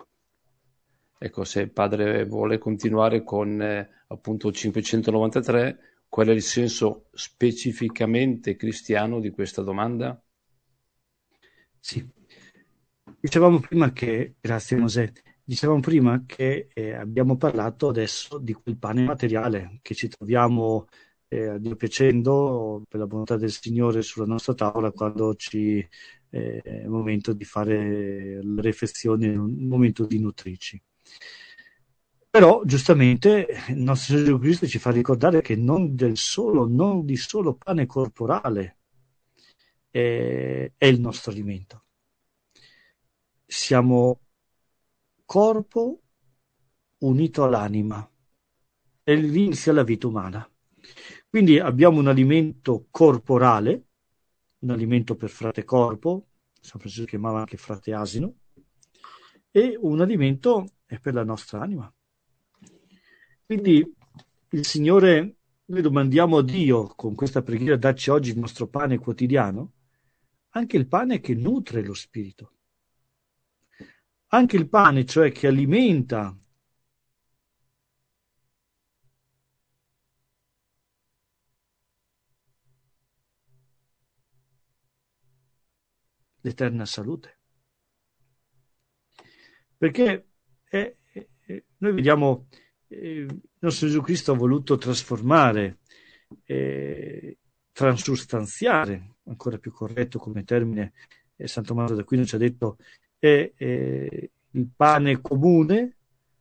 Ecco, se il padre vuole continuare con appunto 593, qual è il senso specificamente cristiano di questa domanda? Sì, dicevamo prima che, grazie Mosè, dicevamo prima che abbiamo parlato adesso di quel pane materiale che ci troviamo a Dio piacendo, per la volontà del Signore, sulla nostra tavola quando è il momento di fare le refezioni, un momento di nutrici. Però giustamente il nostro Gesù Cristo ci fa ricordare che non di solo pane corporale è il nostro alimento. Siamo corpo unito all'anima e lì inizia la vita umana. Quindi abbiamo un alimento corporale, un alimento per frate corpo, San Francesco chiamava anche frate asino, e un alimento è per la nostra anima. Quindi il Signore, noi domandiamo a Dio con questa preghiera, dacci oggi il nostro pane quotidiano, anche il pane che nutre lo spirito, anche il pane, cioè che alimenta l'eterna salute. Perché noi vediamo, il nostro Gesù Cristo ha voluto trasformare, transustanziare, ancora più corretto come termine, San Tommaso d'Aquino ci ha detto, il pane comune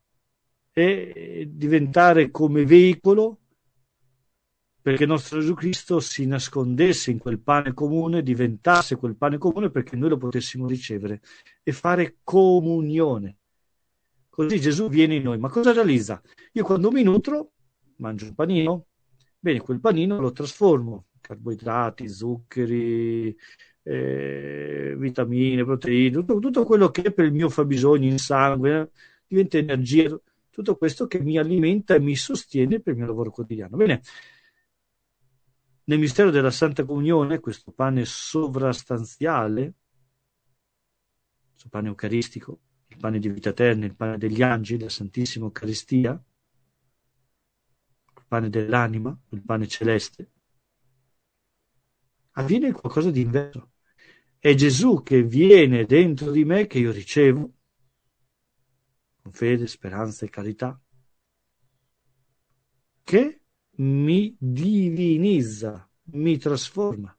e diventare come veicolo perché il nostro Gesù Cristo si nascondesse in quel pane comune, diventasse quel pane comune perché noi lo potessimo ricevere e fare comunione. Così Gesù viene in noi. Ma cosa realizza? Io quando mi nutro, mangio un panino, bene, quel panino lo trasformo, carboidrati, zuccheri, vitamine, proteine, tutto quello che è per il mio fabbisogno in sangue, diventa energia, tutto questo che mi alimenta e mi sostiene per il mio lavoro quotidiano. Bene, nel mistero della Santa Comunione, questo pane sovrastanziale, questo pane eucaristico, il pane di vita eterna, il pane degli angeli, la Santissima Eucaristia, il pane dell'anima, il pane celeste, avviene qualcosa di inverso. È Gesù che viene dentro di me, che io ricevo, con fede, speranza e carità, che mi divinizza, mi trasforma.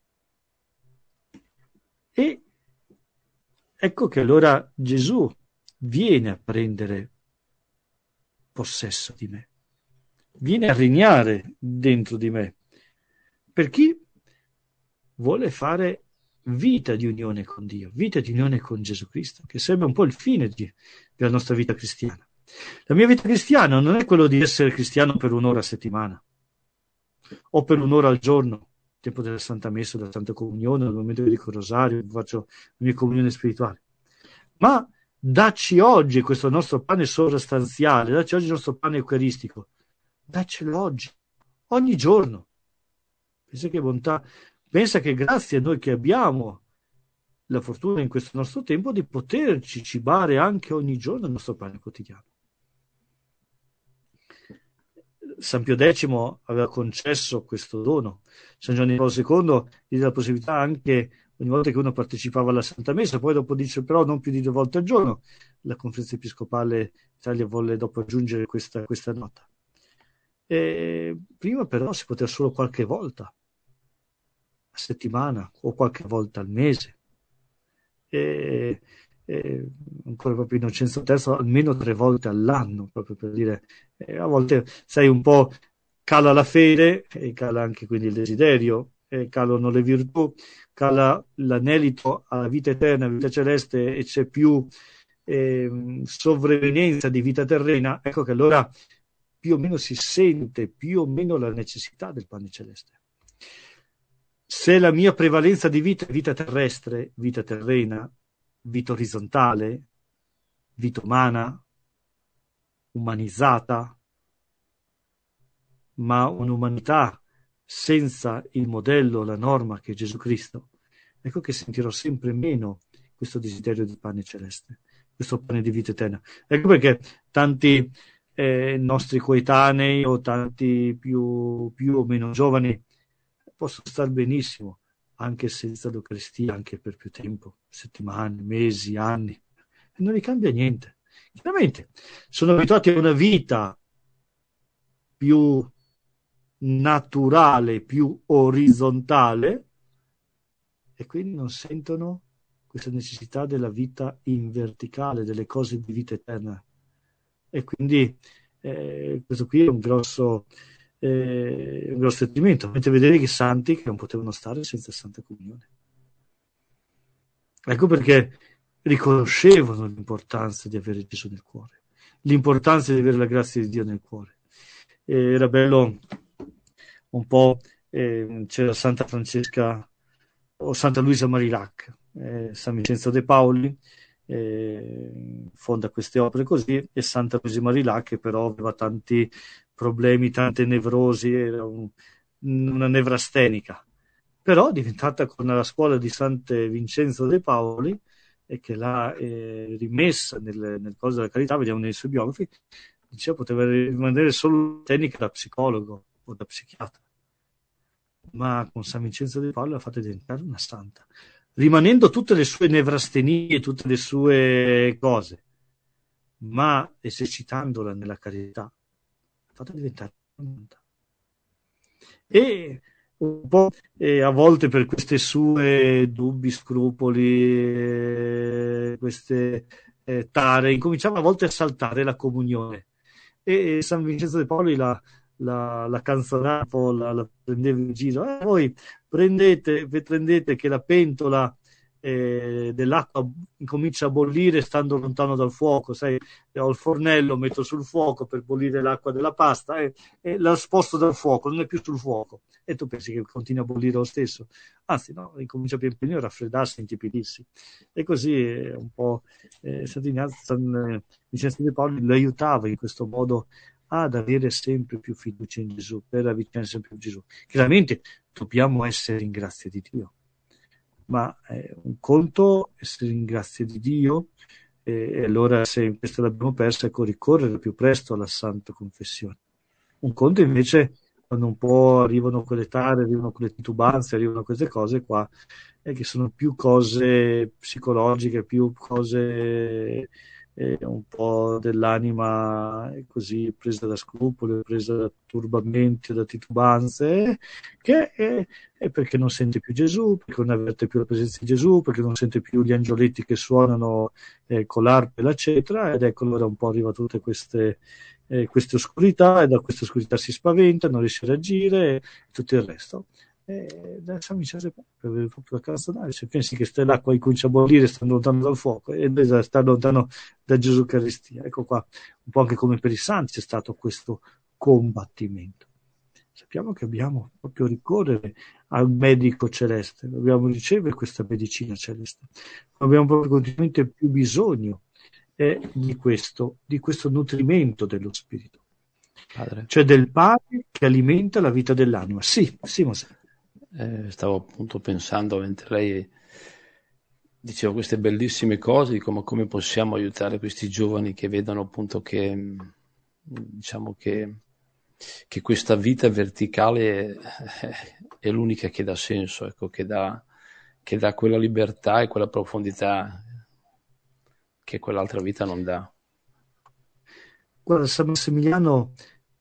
E ecco che allora Gesù viene a prendere possesso di me, viene a regnare dentro di me, per chi vuole fare vita di unione con Dio, vita di unione con Gesù Cristo, che sembra un po' il fine della nostra vita cristiana. La mia vita cristiana non è quello di essere cristiano per un'ora a settimana o per un'ora al giorno, il tempo della Santa Messa, della Santa Comunione, nel momento che dico il rosario, faccio la mia comunione spirituale. Ma dacci oggi questo nostro pane sovrastanziale, dacci oggi il nostro pane eucaristico, daccelo oggi, ogni giorno. Pensa che bontà, pensa che grazie a noi che abbiamo la fortuna in questo nostro tempo di poterci cibare anche ogni giorno il nostro pane quotidiano. San Pio X aveva concesso questo dono. San Giovanni Paolo II gli dà la possibilità anche ogni volta che uno partecipava alla Santa Messa, poi dopo dice però non più di 2 volte al giorno. La Conferenza Episcopale Italia volle dopo aggiungere questa nota. Prima però si poteva solo qualche volta a settimana o qualche volta al mese. Ancora proprio Innocenzo III almeno 3 volte all'anno, proprio per dire, a volte sai un po' cala la fede e cala anche quindi il desiderio, calano le virtù, cala l'anelito alla vita eterna, vita celeste e c'è più sovrevenienza di vita terrena, ecco che allora più o meno si sente più o meno la necessità del pane celeste. Se la mia prevalenza di vita è vita terrestre, vita terrena, vita orizzontale, vita umana, umanizzata, ma un'umanità senza il modello, la norma che è Gesù Cristo, ecco che sentirò sempre meno questo desiderio di pane celeste, questo pane di vita eterna. Ecco perché tanti nostri coetanei o tanti più o meno giovani possono star benissimo anche senza l'Eucaristia, anche per più tempo, settimane, mesi, anni, e non gli cambia niente. Chiaramente sono abituati a una vita più naturale, più orizzontale, e quindi non sentono questa necessità della vita in verticale, delle cose di vita eterna. E quindi questo qui è un grosso detrimento. Avete vedere che santi che non potevano stare senza Santa Comunione. Ecco perché riconoscevano l'importanza di avere Gesù nel cuore, l'importanza di avere la grazia di Dio nel cuore. Era bello un po' c'era Santa Francesca o Santa Luisa Marillac, San Vincenzo de Pauli fonda queste opere così, e Santa Luisa Marillac che però aveva tanti problemi, tante nevrosi, era una nevrastenica, però è diventata con la scuola di San Vincenzo de Pauli, e che l'ha rimessa nel coso della carità, vediamo nei suoi biografi, diceva poteva rimanere solo tecnica da psicologo o da psichiatra, ma con San Vincenzo de Pauli l'ha fatta diventare una santa, rimanendo tutte le sue nevrastenie, tutte le sue cose, ma esercitandola nella carità, l'ha fatta diventare una santa. E un po' a volte per queste sue dubbi, scrupoli, queste tare, incominciava a volte a saltare la comunione, e San Vincenzo de Pauli la canzonava un po', la prendeva in giro. Voi prendete che la pentola dell'acqua incomincia a bollire stando lontano dal fuoco, sai, ho il fornello, metto sul fuoco per bollire l'acqua della pasta e la sposto dal fuoco, non è più sul fuoco, e tu pensi che continua a bollire lo stesso, anzi no, incomincia pian piano a raffreddarsi, intipidirsi, e così un po' San Vincenzo de Pauli lo aiutava in questo modo ad avere sempre più fiducia in Gesù, per avvicinarsi sempre più a Gesù. Chiaramente dobbiamo essere in grazia di Dio, ma un conto essere in grazia di Dio, e allora se questa l'abbiamo persa, ecco, ricorrere più presto alla Santa Confessione. Un conto invece quando un po' arrivano quelle tare, arrivano quelle titubanze, arrivano queste cose qua, che sono più cose psicologiche, più cose un po' dell'anima così presa da scrupoli, presa da turbamenti, da titubanze, che è perché non sente più Gesù, perché non avverte più la presenza di Gesù, perché non sente più gli angioletti che suonano con l'arpa e l'accetta, ed ecco allora un po' arriva tutte queste oscurità, e da questa oscurità si spaventa, non riesce a reagire, e tutto il resto. Da San Vincenzo per avere proprio la canzonare, se pensi che l'acqua comincia a bollire, sta lontano dal fuoco, e sta lontano da Gesù Eucaristia. Ecco qua, un po' anche come per i santi c'è stato questo combattimento. Sappiamo che dobbiamo proprio ricorrere al medico celeste, dobbiamo ricevere questa medicina celeste, abbiamo proprio continuamente più bisogno di questo nutrimento dello spirito, Padre. Cioè del pane che alimenta la vita dell'anima. Sì, Mosè. Stavo appunto pensando mentre lei diceva queste bellissime cose di come possiamo aiutare questi giovani che vedono appunto che, diciamo che questa vita verticale è l'unica che dà senso, ecco, che dà quella libertà e quella profondità che quell'altra vita non dà. Guarda, San Massimiliano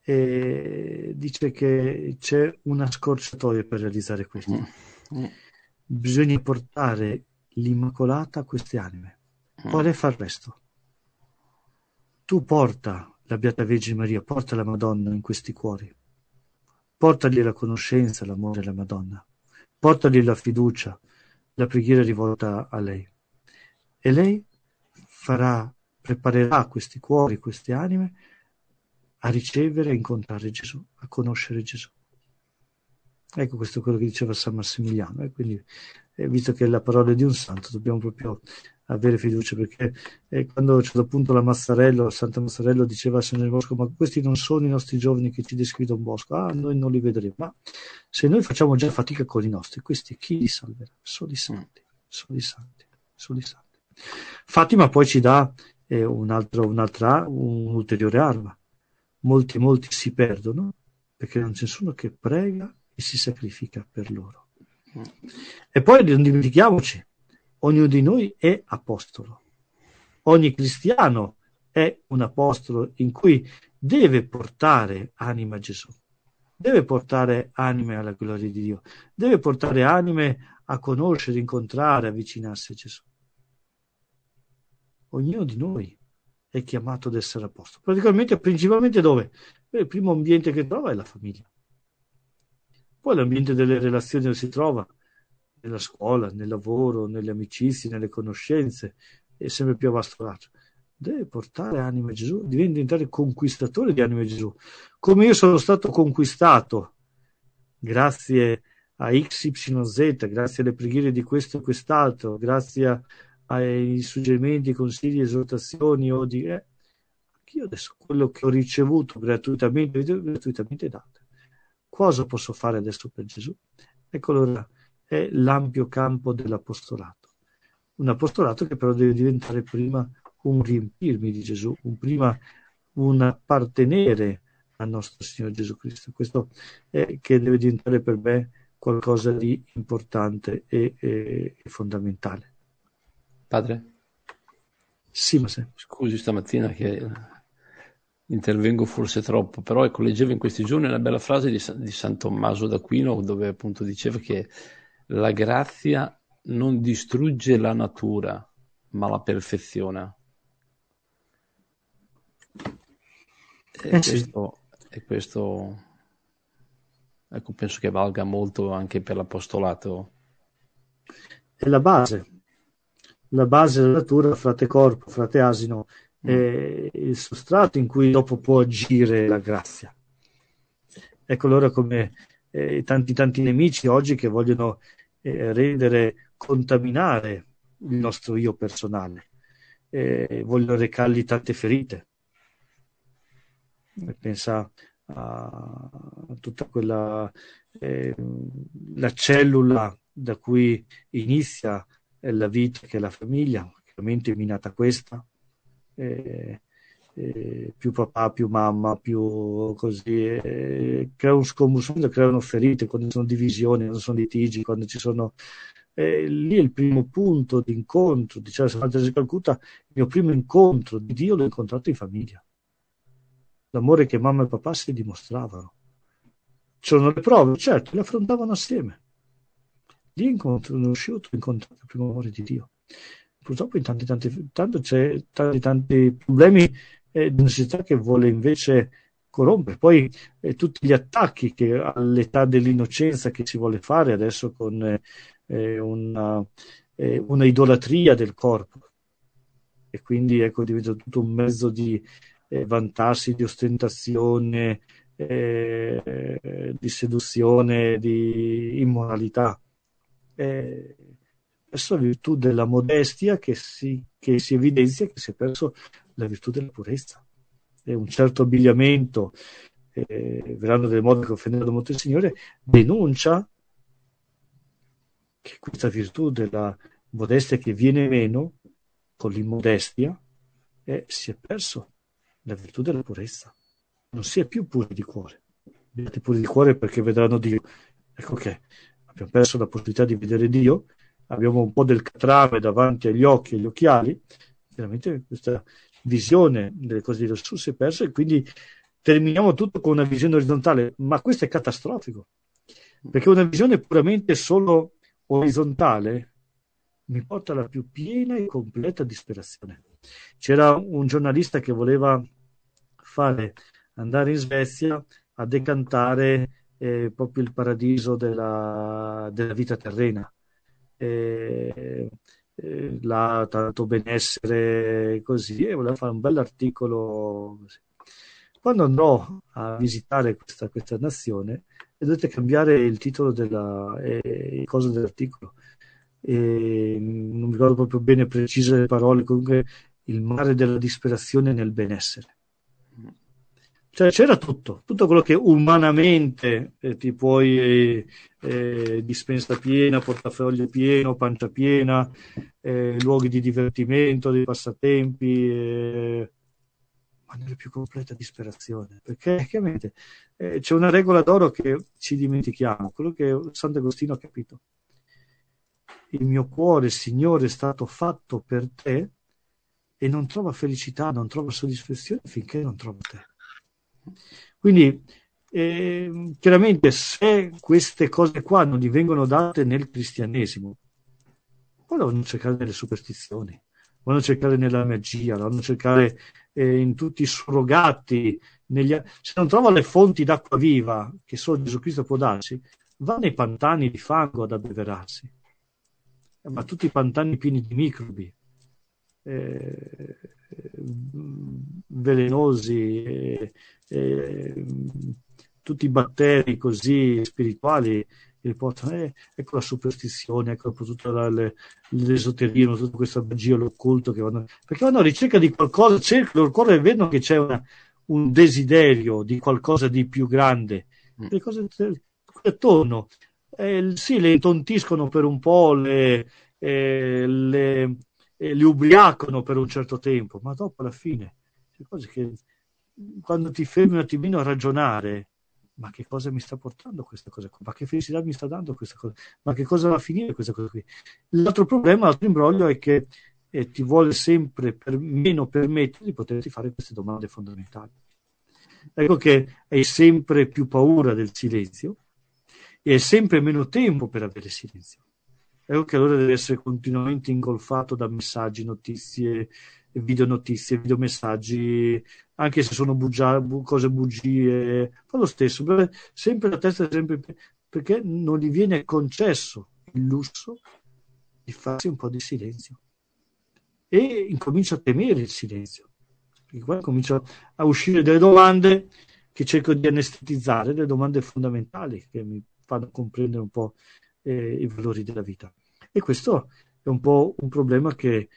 dice che c'è una scorciatoia per realizzare questo. Bisogna portare l'Immacolata a queste anime. Qual è far resto? Tu porta la Beata Vergine Maria, porta la Madonna in questi cuori, portagli la conoscenza, l'amore alla Madonna, portagli la fiducia, la preghiera rivolta a lei, e lei preparerà questi cuori, queste anime a ricevere, a incontrare Gesù, a conoscere Gesù. Ecco, questo è quello che diceva San Massimiliano, e quindi visto che è la parola di un santo dobbiamo proprio avere fiducia, perché quando c'è appunto Santa Mazzarello diceva a Signore Bosco: ma questi non sono i nostri giovani che ci descrive Don Bosco, noi non li vedremo, ma se noi facciamo già fatica con i nostri, questi chi li salverà? Solo i santi, solo i santi, solo i santi. Fatima poi ci dà un'ulteriore arma. Molti si perdono perché non c'è nessuno che prega e si sacrifica per loro. E poi non dimentichiamoci, ognuno di noi è apostolo, ogni cristiano è un apostolo in cui deve portare anima a Gesù, deve portare anime alla gloria di Dio, deve portare anime a conoscere, incontrare, avvicinarsi a Gesù. Ognuno di noi è chiamato ad essere apostolo, principalmente dove? Il primo ambiente che trova è la famiglia, poi l'ambiente delle relazioni dove si trova, nella scuola, nel lavoro, nelle amicizie, nelle conoscenze, è sempre più a vasto raggio. Deve portare anima a Gesù, deve diventare conquistatore di anima a Gesù, come io sono stato conquistato grazie a XYZ, grazie alle preghiere di questo e quest'altro, grazie ai suggerimenti, consigli, esortazioni o di... io adesso quello che ho ricevuto gratuitamente dato. Cosa posso fare adesso per Gesù? Ecco allora è l'ampio campo dell'apostolato. Un apostolato che però deve diventare prima un riempirmi di Gesù, un appartenere al nostro Signore Gesù Cristo. Questo è che deve diventare per me qualcosa di importante e fondamentale. Padre? Sì, ma se. Scusi stamattina che intervengo forse troppo, però ecco, leggevo in questi giorni una bella frase di San Tommaso d'Aquino dove appunto diceva che la grazia non distrugge la natura, ma la perfeziona. Sì. Questo, ecco, penso che valga molto anche per l'apostolato. È la base della natura, frate corpo, frate asino, è il sostrato in cui dopo può agire la grazia. Ecco allora come tanti nemici oggi che vogliono contaminare il nostro io personale, vogliono recargli tante ferite. Pensa a tutta quella la cellula da cui inizia la vita, che è la famiglia, chiaramente è minata questa, più papà, più mamma, più così, crea un scombussolino, creano ferite quando ci sono divisioni, quando sono litigi, quando ci sono... lì è il primo punto di incontro, diceva Santa Teresa di Calcutta, il mio primo incontro di Dio l'ho incontrato in famiglia. L'amore che mamma e papà si dimostravano. C'erano le prove, certo, le affrontavano assieme. Lì è uscito, ho incontrato il primo amore di Dio. Purtroppo in tanto c'è tanti problemi di una società che vuole invece corrompere. Poi tutti gli attacchi che all'età dell'innocenza che si vuole fare adesso con una idolatria del corpo. E quindi ecco diventa tutto un mezzo di vantarsi, di ostentazione, di seduzione, di immoralità. Verso la virtù della modestia che si evidenzia che si è perso la virtù della purezza. E un certo abbigliamento, verranno delle mode che offendono molto il Signore, denuncia che questa virtù della modestia che viene meno con l'immodestia si è perso la virtù della purezza. Non si è più puri di cuore. Siete puri di cuore perché vedranno Dio. Ecco che abbiamo perso la possibilità di vedere Dio, abbiamo un po' del catrame davanti agli occhi e agli occhiali, veramente questa visione delle cose di Gesù si è persa e quindi terminiamo tutto con una visione orizzontale, ma questo è catastrofico, perché una visione puramente solo orizzontale mi porta alla più piena e completa disperazione. C'era un giornalista che voleva andare in Svezia a decantare proprio il paradiso della vita terrena. Là tanto benessere così, e voleva fare un bell'articolo così. Quando andrò a visitare questa nazione dovete cambiare il titolo il coso dell'articolo, non mi ricordo proprio bene precise le parole, comunque il mare della disperazione nel benessere. Cioè c'era tutto quello che umanamente ti puoi dispensa piena, portafoglio pieno, pancia piena, luoghi di divertimento, di passatempi, ma nella più completa disperazione, perché chiaramente c'è una regola d'oro che ci dimentichiamo, quello che Sant'Agostino ha capito. Il mio cuore, Signore, è stato fatto per te e non trova felicità, non trova soddisfazione finché non trova te. Quindi chiaramente se queste cose qua non gli vengono date nel cristianesimo, poi lo vanno a cercare nelle superstizioni, vanno a cercare nella magia, vanno a cercare in tutti i surrogati, se non trova le fonti d'acqua viva che solo Gesù Cristo può darci, va nei pantani di fango ad abbeverarsi, ma tutti i pantani pieni di microbi velenosi, tutti i batteri così spirituali che portano, ecco la superstizione, ecco tutto l'esoterismo, tutta questa magia, l'occulto, perché vanno a ricerca di qualcosa, cercano, il cuore, vedono che c'è un desiderio di qualcosa di più grande, le cose attorno, sì, le intontiscono per un po', le ubriacano per un certo tempo, ma dopo alla fine, le cose che quando ti fermi un attimino a ragionare, ma che cosa mi sta portando questa cosa qua? Ma che felicità mi sta dando questa cosa? Ma che cosa va a finire questa cosa qui? L'altro problema, l'altro imbroglio è che ti vuole sempre meno permettere di poterti fare queste domande fondamentali. Ecco che hai sempre più paura del silenzio e hai sempre meno tempo per avere silenzio. Ecco che allora deve essere continuamente ingolfato da messaggi, notizie, videomessaggi, anche se sono cose bugie, fa lo stesso, sempre la testa è sempre, perché non gli viene concesso il lusso di farsi un po' di silenzio e incomincia a temere il silenzio, perché qua comincia a uscire delle domande che cerco di anestetizzare, delle domande fondamentali che mi fanno comprendere un po' i valori della vita. E questo è un po' un problema che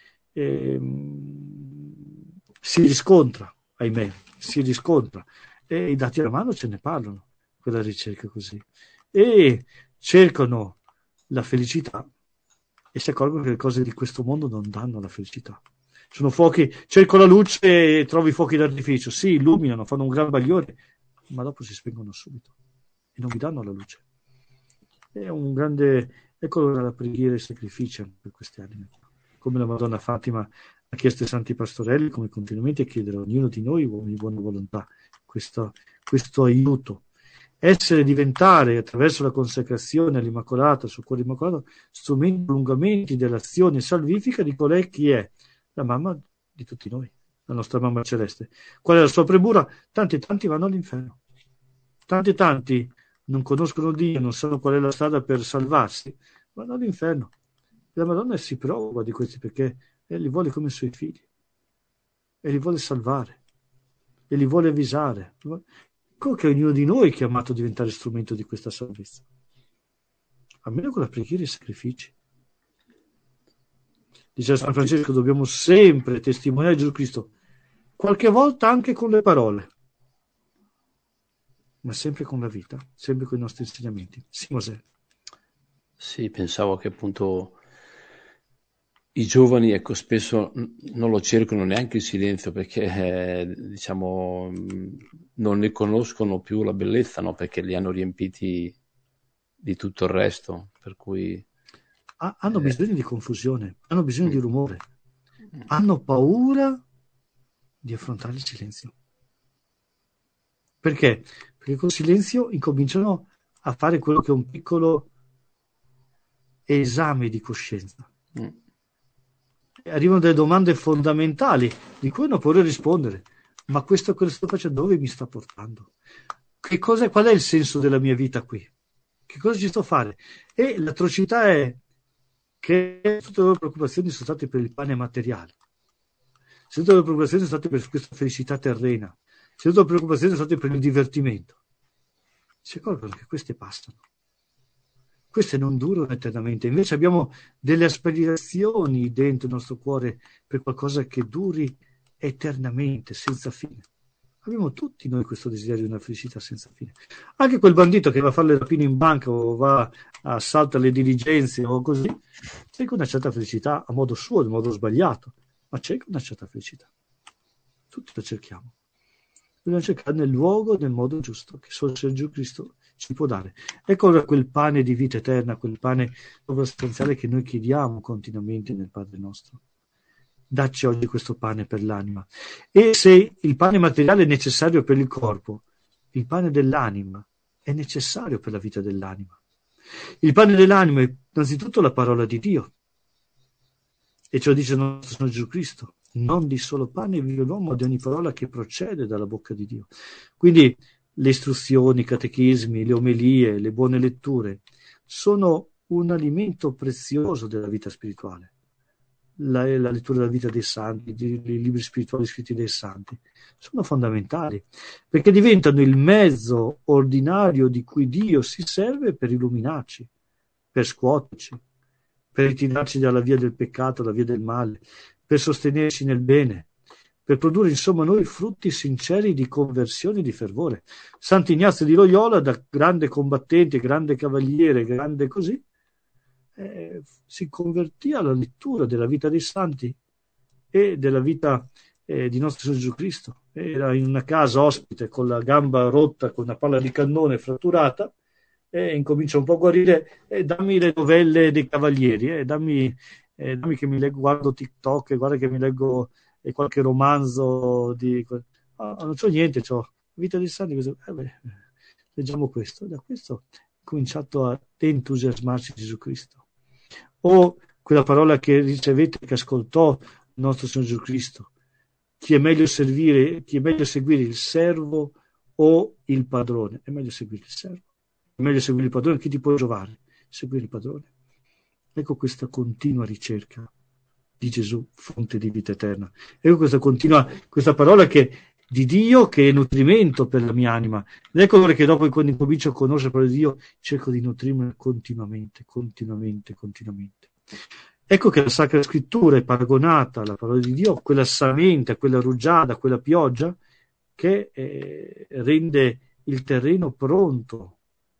si riscontra, ahimè, si riscontra, e i dati alla mano ce ne parlano, quella ricerca così, e cercano la felicità e si accorgono che le cose di questo mondo non danno la felicità. Sono fuochi, cerco la luce e trovo i fuochi d'artificio, sì, illuminano, fanno un gran bagliore, ma dopo si spengono subito e non mi danno la luce. È un grande, ecco la preghiera e il sacrificio per queste anime, come la Madonna Fatima ha chiesto ai santi pastorelli, come continuamente chiedere a ognuno di noi, uomini di buona volontà, questo aiuto. Diventare attraverso la consacrazione all'Immacolata, sul cuore immacolato, strumenti prolungamenti dell'azione salvifica di colei che è la mamma di tutti noi, la nostra mamma celeste. Qual è la sua premura? Tanti vanno all'inferno. Tanti non conoscono Dio, non sanno qual è la strada per salvarsi, vanno all'inferno. La Madonna si preoccupa di questi perché li vuole come i suoi figli e li vuole salvare e li vuole avvisare. Ecco che ognuno di noi è chiamato a diventare strumento di questa salvezza, almeno con la preghiera e i sacrifici. Dice San Francesco, dobbiamo sempre testimoniare Gesù Cristo, qualche volta anche con le parole, ma sempre con la vita, sempre con i nostri insegnamenti. Sì, Mosè. Sì, pensavo che appunto i giovani, ecco, spesso non lo cercano neanche il silenzio perché, diciamo, non ne conoscono più la bellezza, no? Perché li hanno riempiti di tutto il resto, per cui... Hanno bisogno di confusione, hanno bisogno di rumore, hanno paura di affrontare il silenzio. Perché? Perché col silenzio incominciano a fare quello che è un piccolo esame di coscienza. Arrivano delle domande fondamentali di cui non può rispondere. Ma questo che sto facendo, dove mi sta portando? Qual è il senso della mia vita qui? Che cosa ci sto a fare? E l'atrocità è che tutte le loro preoccupazioni sono state per il pane materiale. Se tutte le preoccupazioni sono state per questa felicità terrena, se tutte le preoccupazioni sono state per il divertimento, si accorgono che queste passano. Queste non durano eternamente, invece abbiamo delle aspirazioni dentro il nostro cuore per qualcosa che duri eternamente, senza fine. Abbiamo tutti noi questo desiderio di una felicità senza fine. Anche quel bandito che va a fare le rapine in banca o va a saltare le diligenze o così, cerca una certa felicità a modo suo, in modo sbagliato, ma cerca una certa felicità. Tutti la cerchiamo. Dobbiamo cercare nel luogo, nel modo giusto, che solo Gesù Cristo ci può dare. Ecco quel pane di vita eterna, quel pane sostanziale che noi chiediamo continuamente nel Padre nostro. Dacci oggi questo pane per l'anima. E se il pane materiale è necessario per il corpo, il pane dell'anima è necessario per la vita dell'anima. Il pane dell'anima è innanzitutto la parola di Dio. E ce lo dice il nostro Signore Gesù Cristo. Non di solo pane vive l'uomo, ma di ogni parola che procede dalla bocca di Dio. Quindi le istruzioni, i catechismi, le omelie, le buone letture sono un alimento prezioso della vita spirituale. la lettura della vita dei santi, dei libri spirituali scritti dai santi, sono fondamentali, perché diventano il mezzo ordinario di cui Dio si serve per illuminarci, per scuoterci, per ritirarci dalla via del peccato, dalla via del male, per sostenerci nel bene, per produrre insomma noi frutti sinceri di conversione e di fervore. Sant'Ignazio di Loyola, da grande combattente, grande cavaliere, grande così, si convertì alla lettura della vita dei santi e della vita di nostro Signore Gesù Cristo. Era in una casa ospite con la gamba rotta, con una palla di cannone fratturata, e incomincia un po' a guarire, dammi le novelle dei cavalieri, dammi che mi leggo, guardo TikTok, guarda che mi leggo qualche romanzo non c'ho niente, c'ho vita dei santi, leggiamo questo. Da questo ho cominciato a entusiasmarci di Gesù Cristo. O quella parola che ricevette, che ascoltò il nostro Signore Gesù Cristo: chi è meglio seguire il servo o il padrone? È meglio seguire il servo. È meglio seguire il padrone. Chi ti può giovare? Seguire il padrone. Ecco questa continua ricerca di Gesù, fonte di vita eterna. Ecco questa parola di Dio, che è nutrimento per la mia anima. Ed ecco allora che dopo, quando comincio a conoscere la parola di Dio, cerco di nutrirmi continuamente. Ecco che la Sacra Scrittura è paragonata alla parola di Dio, quella saventa, quella rugiada, quella pioggia, che rende il terreno pronto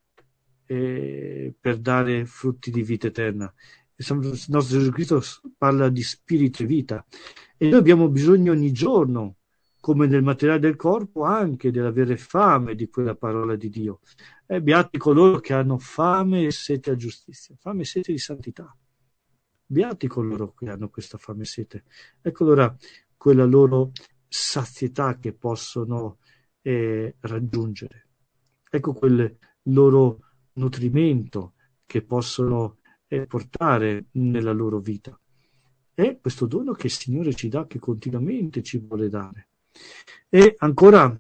per dare frutti di vita eterna. Il nostro Gesù Cristo parla di spirito e vita, e noi abbiamo bisogno ogni giorno, come nel materiale del corpo, anche dell'avere fame di quella parola di Dio. Beati coloro che hanno fame e sete a giustizia, fame e sete di santità. Beati coloro che hanno questa fame e sete. Ecco allora quella loro sazietà che possono raggiungere. Ecco quel loro nutrimento che possono portare nella loro vita. È questo dono che il Signore ci dà, che continuamente ci vuole dare. E ancora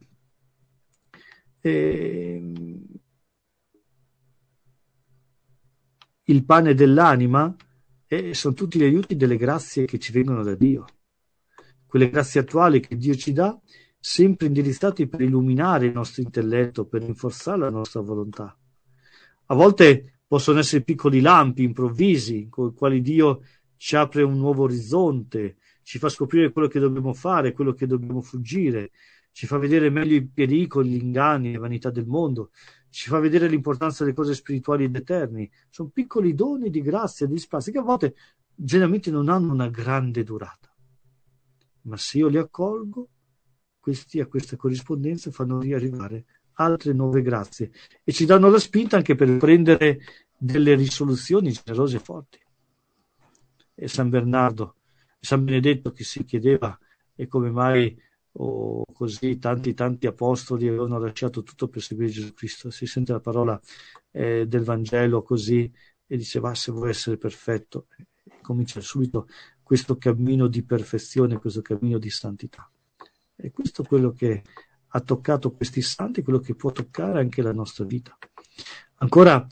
il pane dell'anima sono tutti gli aiuti delle grazie che ci vengono da Dio, quelle grazie attuali che Dio ci dà, sempre indirizzati per illuminare il nostro intelletto, per rinforzare la nostra volontà. A volte possono essere piccoli lampi improvvisi con i quali Dio ci apre un nuovo orizzonte, ci fa scoprire quello che dobbiamo fare, quello che dobbiamo fuggire, ci fa vedere meglio i pericoli, gli inganni, le vanità del mondo, ci fa vedere l'importanza delle cose spirituali ed eterni. Sono piccoli doni di grazia, di spazio, che a volte generalmente non hanno una grande durata. Ma se io li accolgo, questi a questa corrispondenza fanno riarrivare altre nuove grazie e ci danno la spinta anche per prendere delle risoluzioni generose e forti. E San Bernardo, San Benedetto, che si chiedeva e come mai così tanti apostoli avevano lasciato tutto per seguire Gesù Cristo. Si sente la parola del Vangelo così e diceva: se vuoi essere perfetto, comincia subito questo cammino di perfezione, questo cammino di santità. E questo è quello che ha toccato questi santi, quello che può toccare anche la nostra vita. Ancora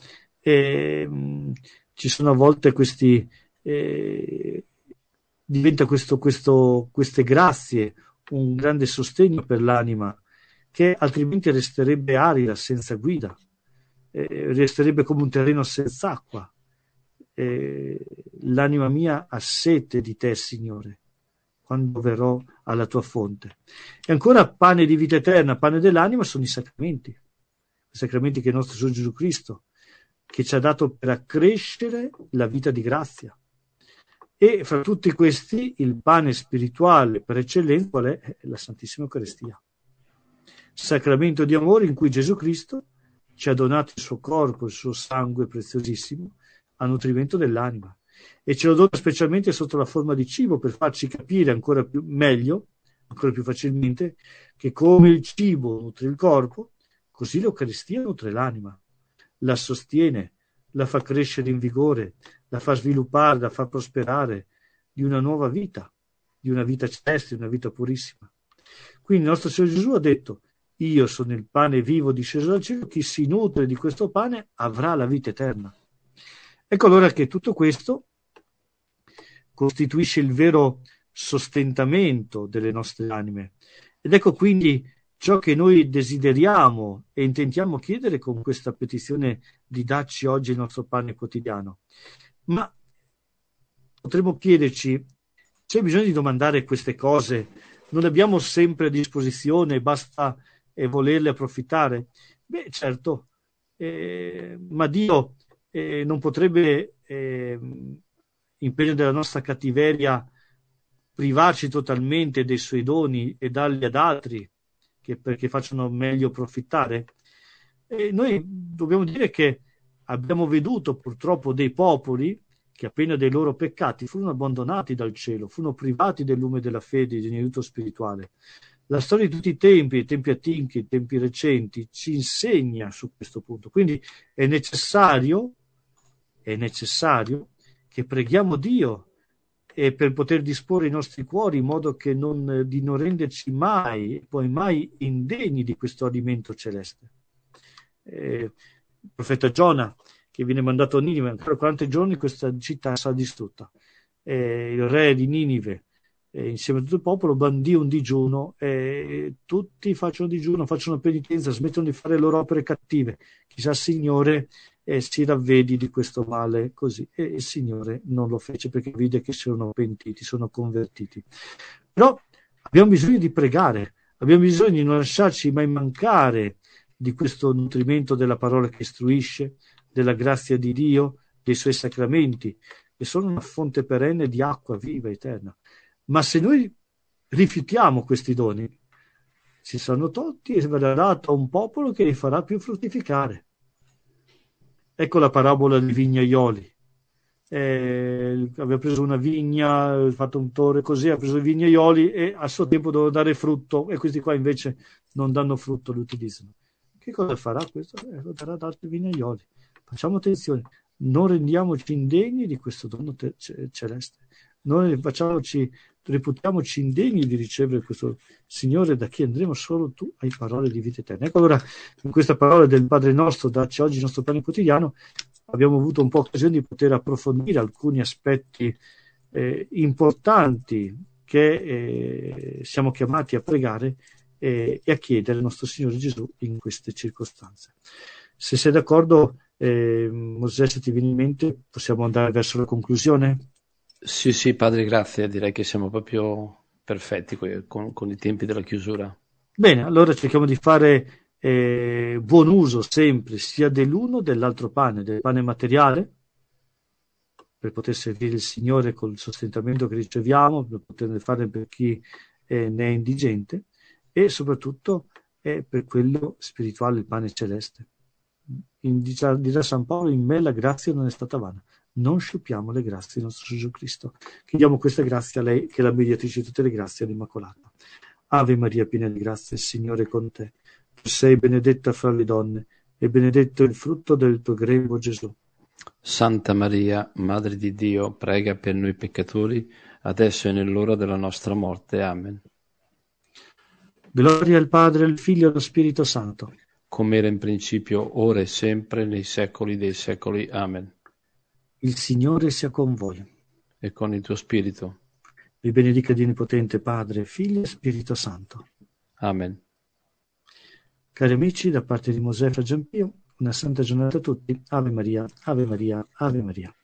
ci sono a volte diventa queste grazie un grande sostegno per l'anima, che altrimenti resterebbe arida, senza guida, resterebbe come un terreno senza acqua. L'anima mia ha sete di te, Signore, quando verrò alla tua fonte. E ancora pane di vita eterna, pane dell'anima, sono i sacramenti che il nostro Signore Gesù Cristo, che ci ha dato per accrescere la vita di grazia. E fra tutti questi il pane spirituale per eccellenza qual è? La Santissima Eucaristia, sacramento di amore in cui Gesù Cristo ci ha donato il suo corpo, il suo sangue preziosissimo a nutrimento dell'anima, e ce lo dona specialmente sotto la forma di cibo, per farci capire ancora più facilmente, che come il cibo nutre il corpo, così l'Eucaristia nutre l'anima, la sostiene, la fa crescere in vigore, la fa sviluppare, la fa prosperare di una nuova vita, di una vita celeste, di una vita purissima. Quindi il nostro Signore Gesù ha detto: io sono il pane vivo disceso dal cielo, chi si nutre di questo pane avrà la vita eterna. Ecco allora che tutto questo costituisce il vero sostentamento delle nostre anime. Ed ecco quindi ciò che noi desideriamo e intentiamo chiedere con questa petizione di darci oggi il nostro pane quotidiano. Ma potremmo chiederci, c'è bisogno di domandare queste cose? Non le abbiamo sempre a disposizione, basta volerle approfittare? Beh, certo, ma Dio non potrebbe, impegno della nostra cattiveria, privarci totalmente dei suoi doni e darli ad altri perché facciano meglio profittare. E noi dobbiamo dire che abbiamo veduto purtroppo dei popoli che appena dei loro peccati furono abbandonati dal cielo, furono privati del lume della fede e di aiuto spirituale. La storia di tutti i tempi antichi, i tempi recenti, ci insegna su questo punto. Quindi è necessario che preghiamo Dio e per poter disporre i nostri cuori in modo che di non renderci mai, poi mai indegni di questo alimento celeste. Il profeta Giona, che viene mandato a Ninive, ancora 40 giorni questa città sarà distrutta. Il re di Ninive, insieme a tutto il popolo, bandì un digiuno, tutti facciano digiuno, facciano penitenza, smettono di fare le loro opere cattive. Chissà il Signore si ravvedi di questo male così, e il Signore non lo fece perché vide che si erano pentiti, sono convertiti. Però abbiamo bisogno di pregare, abbiamo bisogno di non lasciarci mai mancare di questo nutrimento della parola che istruisce, della grazia di Dio, dei suoi sacramenti, che sono una fonte perenne di acqua viva, eterna. Ma se noi rifiutiamo questi doni, si saranno tolti e verrà dato a un popolo che li farà più fruttificare. Ecco la parabola dei vignaioli. Aveva preso una vigna, fatto un torre così, ha preso i vignaioli e a suo tempo doveva dare frutto, e questi qua invece non danno frutto, li utilizzano. Che cosa farà questo? Lo darà dato ai vignaioli. Facciamo attenzione, non rendiamoci indegni di questo dono celeste. Non reputiamoci indegni di ricevere questo Signore, da chi andremo solo tu hai parole di vita eterna. Ecco, allora, in questa parola del Padre nostro, darci oggi il nostro pane quotidiano, abbiamo avuto un po' occasione di poter approfondire alcuni aspetti importanti che siamo chiamati a pregare e a chiedere al nostro Signore Gesù in queste circostanze. Se sei d'accordo, Mosè, se ti viene in mente, possiamo andare verso la conclusione? Sì, Padre, grazie. Direi che siamo proprio perfetti con i tempi della chiusura. Bene, allora cerchiamo di fare buon uso sempre sia dell'uno che dell'altro pane, del pane materiale, per poter servire il Signore col sostentamento che riceviamo, per poterlo fare per chi ne è indigente, e soprattutto per quello spirituale, il pane celeste. Dirà San Paolo: in me la grazia non è stata vana. Non sciupiamo le grazie del nostro Gesù Cristo. Chiediamo questa grazia a lei, che è la mediatrice di tutte le grazie, all'Immacolata. Ave Maria, piena di grazia, il Signore è con te. Tu sei benedetta fra le donne, e benedetto il frutto del tuo grembo, Gesù. Santa Maria, Madre di Dio, prega per noi peccatori, adesso e nell'ora della nostra morte. Amen. Gloria al Padre, al Figlio e allo Spirito Santo. Come era in principio, ora e sempre, nei secoli dei secoli. Amen. Il Signore sia con voi. E con il tuo spirito. Vi benedica Dio Onnipotente, Padre, Figlio e Spirito Santo. Amen. Cari amici, da parte di Mosè Fra Giampio, una santa giornata a tutti. Ave Maria, Ave Maria, Ave Maria.